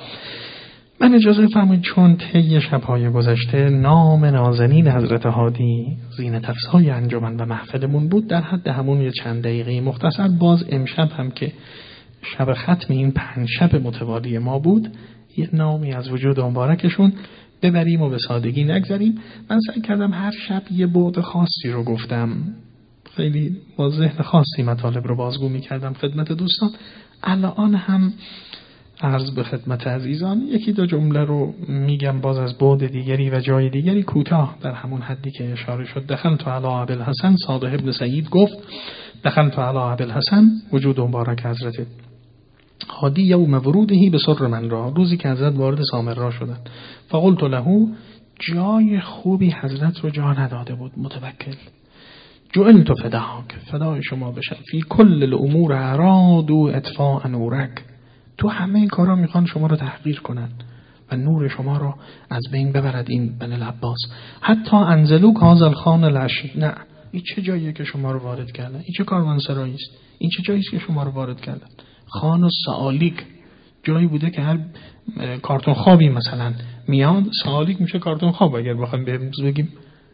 من اجازه فرمایید چون طی شب‌های گذشته نام نازنین حضرت هادی زینت افزای انجمن و محفلمون بود، در حد همون یه چند دقیقه مختصر باز امشب هم که شب ختم این 5 شب متوالی ما بود یه نامی از وجود مبارکشون ببریم و به سادگی نگذاریم. من سعی کردم هر شب یه بعد خاصی رو گفتم، خیلی با ذهن خاصی مطالب رو بازگو می‌کردم خدمت دوستان. الان هم عرض به خدمت عزیزان یکی دو جمله رو میگم باز از بعد دیگری و جای دیگری کوتاه در همون حدی که اشاره شد. دخلت علی ابوالحسن، ساده ابن سعید گفت دخلت علی ابوالحسن وجود مبارک حضرت هادی یوم ورودهی به سر من را، روزی که حضرت وارد سامرا شدن. فقلت له، جای خوبی حضرت رو جا نداده بود متوکل. جعلت فداک، فدای شما بشم. فی کل الامور ارادوا اطفاء نورک، تو همه این کارا میخوان شما رو تحقیر کنن و نور شما رو از بین ببرد این بن العباس. حتی انزلوک هذا الخان العشی، نه این چه جاییه که شما رو وارد کردن، این چه کاروانسرایی است، این چه جایی است که شما رو وارد کردن. خان السعالیک جایی بوده که هر کارتون خوابی مثلا میاد، سعالیک میشه کارتون خواب، اگر بخوایم بگیم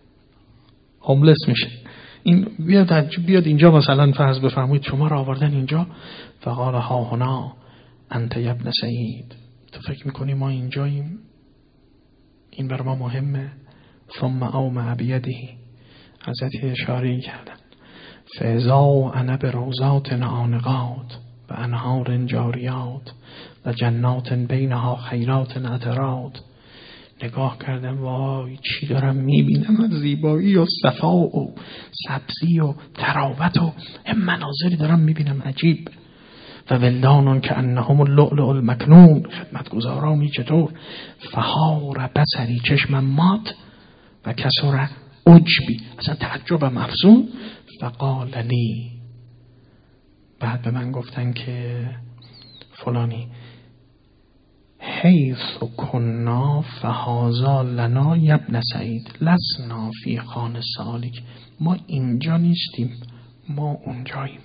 هوملس میشه. این بیاد اینجا مثلا فرض بفرمایید شما رو آوردن اینجا. فقال ها هنا انت ابن سعید، تو فکر میکنی ما اینجاییم؟ این بر ما مهمه. ثم اومع بیده، حضرت اشاره کردن فاذا انا بروضات عانقات و انهار جاریات و جنات بینها خیرات عطرات. نگاه کردم وای چی دارم میبینم از زیبایی و صفا و سبزی و تراوت و مناظری دارم میبینم عجیب. و ولدانون که انهم اللؤلؤ المکنون، خدمتگزارانی چطور. فهار بصری، چشمم مات. و کسر عجبی، اصلا تعجبم افزون. فقال لی، بعد به من گفتن که فلانی حیث کنا فهذا لنا ابن سعید لسنا فی خان سالیک، ما اینجا نیستیم، ما اونجاییم.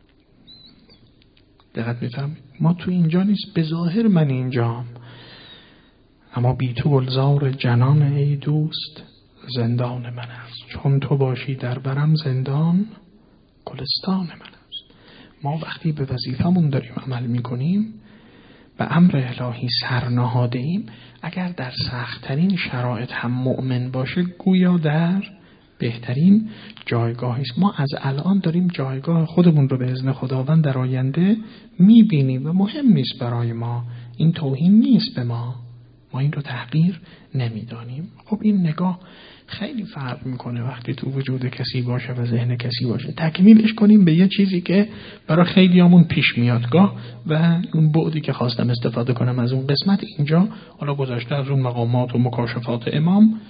دقت می‌فرمایید، ما تو اینجا نیست، به ظاهر من اینجام، اما بی تو گلزار جنان ای دوست زندان من است. چون تو باشی در برم زندان گلستان من است. ما وقتی به وظیفمون داریم عمل میکنیم و امر الهی سر نهاده ایم، اگر در سخت‌ترین شرایط هم مؤمن باشه گویا در بهترین جایگاهی است. ما از الان داریم جایگاه خودمون رو به اذن خداوند در آینده میبینیم و مهم نیست برای ما، این توهین نیست به ما این رو تحقیر نمیدانیم. خب این نگاه خیلی فرق میکنه وقتی تو وجود کسی باشه و ذهن کسی باشه. تکمیلش کنیم به یه چیزی که برای خیلیامون پیش میاد گاه، و اون بعدی که خواستم استفاده کنم از اون قسمت اینجا، حالا گذشته از اون مقامات و مکاشفات امام،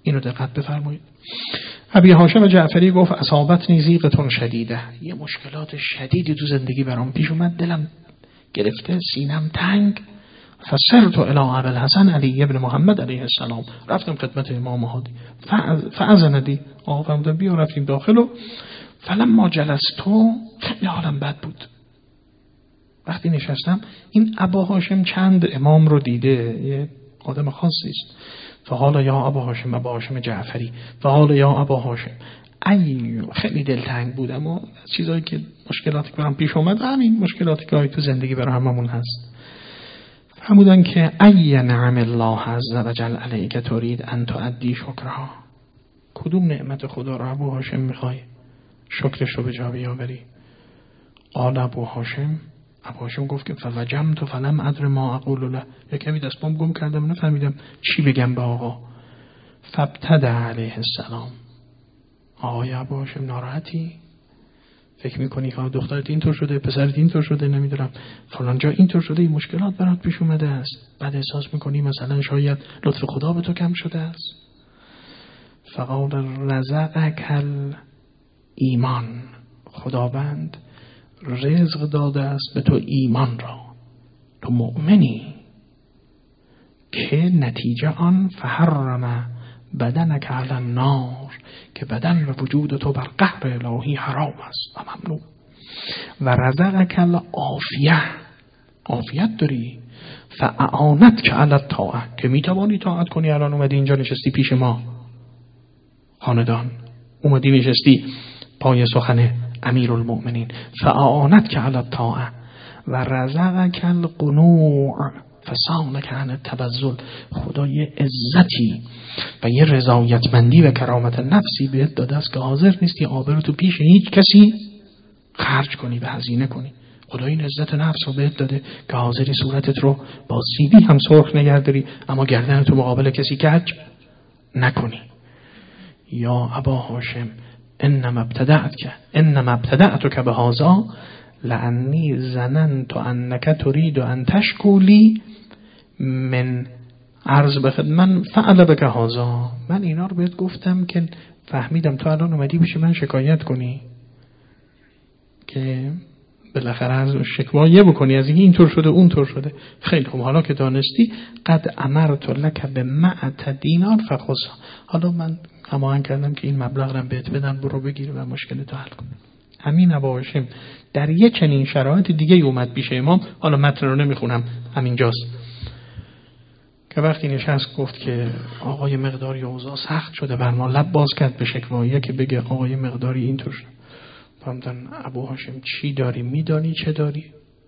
اینو دقت بفرمایید. ابی هاشم جعفری گفت اصابتنی ضیقة شدیده، یه مشکلات شدیدی تو زندگی برام پیش اومد، دلم گرفته، سینم تنگ. فسرت الی ابوالحسن علی ابن محمد علیه السلام، رفتم خدمت امام هادی فاذن لی، آقا فرمودن بیا، رفتیم داخل و فلما جلستو، خیلی حالم بد بود. وقتی نشستم این ابا هاشم چند امام رو دیده، یه آدم خاصی است. فحال یا ابا هاشم، ابا هاشم جعفری، فحال یا ابا هاشم، خیلی دلتنگ بودم و چیزایی که مشکلاتی که برام پیش اومد، همین مشکلاتی که تو زندگی برای هممون هست. فرمودن که ای نعم الله عز وجل علیک ترید ان تؤدی شکرها، کدوم نعمت خدا رو ابو هاشم میخوای شکرش رو به جا بیاوری؟ قال ابو هاشم گفت که فوجمت فلم ادر ما اقول له، یک کمی دستم گم کردم، نفهمیدم چی بگم به آقا. فابتدع علیه السلام، آقای ابو هاشم ناراحتی؟ فکر میکنی که دخترت اینطور شده، پسرت اینطور شده، نمیدونم فلان جا اینطور شده، این مشکلات برات پیش اومده است، بعد احساس میکنی مثلا شاید لطف خدا به تو کم شده است. فقال رزقک ایمان، خداوند رزق داده است به تو ایمان را، تو مؤمنی، که نتیجه آن فحرم بدنک علی النار، که بدن و وجود تو بر قهر الهی حرام است و ممنوع. و رزقک العافیه، عافیت داری، فاعانتک علی الطاعه، که میتوانی طاعت کنی. الان اومدی اینجا نشستی پیش ما خاندان، اومدی نشستی پای سخن امیرالمؤمنین، فاعانتک علی الطاعه و رزقک القنوع فصانک عن التبذل، خدا یه عزتی و یه رضایتمندی و کرامت نفسی بهت داده است که حاضر نیستی آبرو تو پیش هیچ کسی خرج کنی و هزینه کنی. خدا این عزت نفس رو بهت داده که حاضری صورتت رو با سیبی هم سرخ نگه داری، اما گردن تو مقابل کسی کج نکنی. یا ابا هاشم انما ابتدعتک بهذا لانی ظننت انک ترید ان تشکولی من عرض به خدمت فعل بک هذا، من اینا رو بهت گفتم که فهمیدم تو الان اومدی پیش من شکایت کنی، که بالاخره از شکوایه بکنی از اینطور شده اونطور شده. خیلی خوب، حالا که دانستی قد امرت لک بمعت دینار فخذ، حالا من هماهنگ کردم که این مبلغ رو بهت بدن، برو بگیر و مشکلت حل کن. همین ابا هاشم در یک چنین شرایط دیگه اومد پیش امام، حالا متن رو نمیخونم، همینجاست که وقتی نشست گفت که آقای مقداری اوضاع سخت شده بر ما، لب باز کرد به شکوایه که بگه آقای مقداری اینطور شد. فهمدن ابو هاشم چی داری، میدانی چه داری؟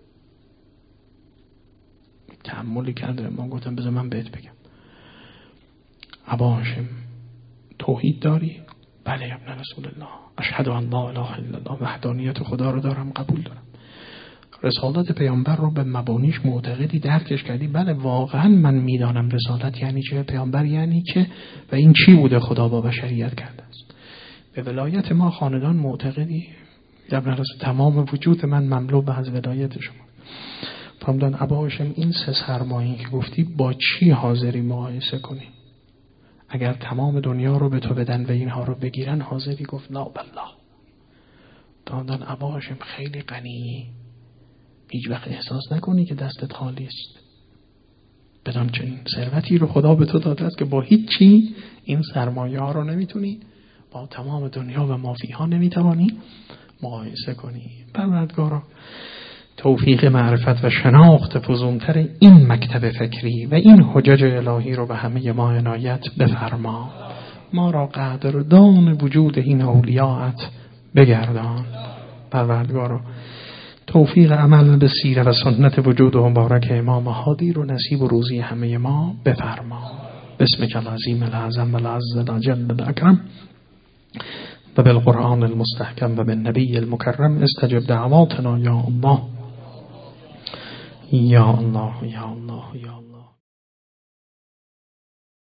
تأملی کرده. ما گفتم بذار من بهت بگم. ابو هاشم توحید داری؟ بله ابن رسول الله، اشهد ان لا اله الا الله، وحدانیت خدا رو دارم، قبول دارم. رسالت پیامبر رو به مبانیش معتقدی، درکش کردی؟ بله واقعا من میدانم رسالت یعنی چه، پیامبر یعنی چه و این چی بوده خدا با بشریت کرده است. به ولایت ما خاندان معتقدی؟ ابن رسول، تمام وجود من مملو به از ولایت شما. فرمودن ابا هاشم این سه سرمایه‌ای که گفتی با چی حاضری مقایسه کنی؟ اگر تمام دنیا رو به تو بدن و اینها رو بگیرن حاضری؟ گفت لا بالله. فرمودن ابا هاشم خیلی غنی، هیچ وقت احساس نکنی که دستت خالی است. بدان چنین ثروتی رو خدا به تو داده است که با هیچ چی این سرمایه ها رو نمیتونی، با تمام دنیا و مافیها نمیتوانی مقایسه کنی. پروردگارا توفیق معرفت و شناخت فزونتر این مکتب فکری و این حجج الهی رو به همه ما عنایت بفرما. ما را قدردان وجود این اولیاءت بگردان. پروردگارا توفیق عمل به سیره و سنت وجود و مبارک امام هادی رو نصیب و روزی همه ما بفرما. بسمک العظیم العظم العز الجل الاکرم و بالقرآن المستحکم و بالنبی المکرم استجب دعواتنا یا الله یا الله یا الله یا الله.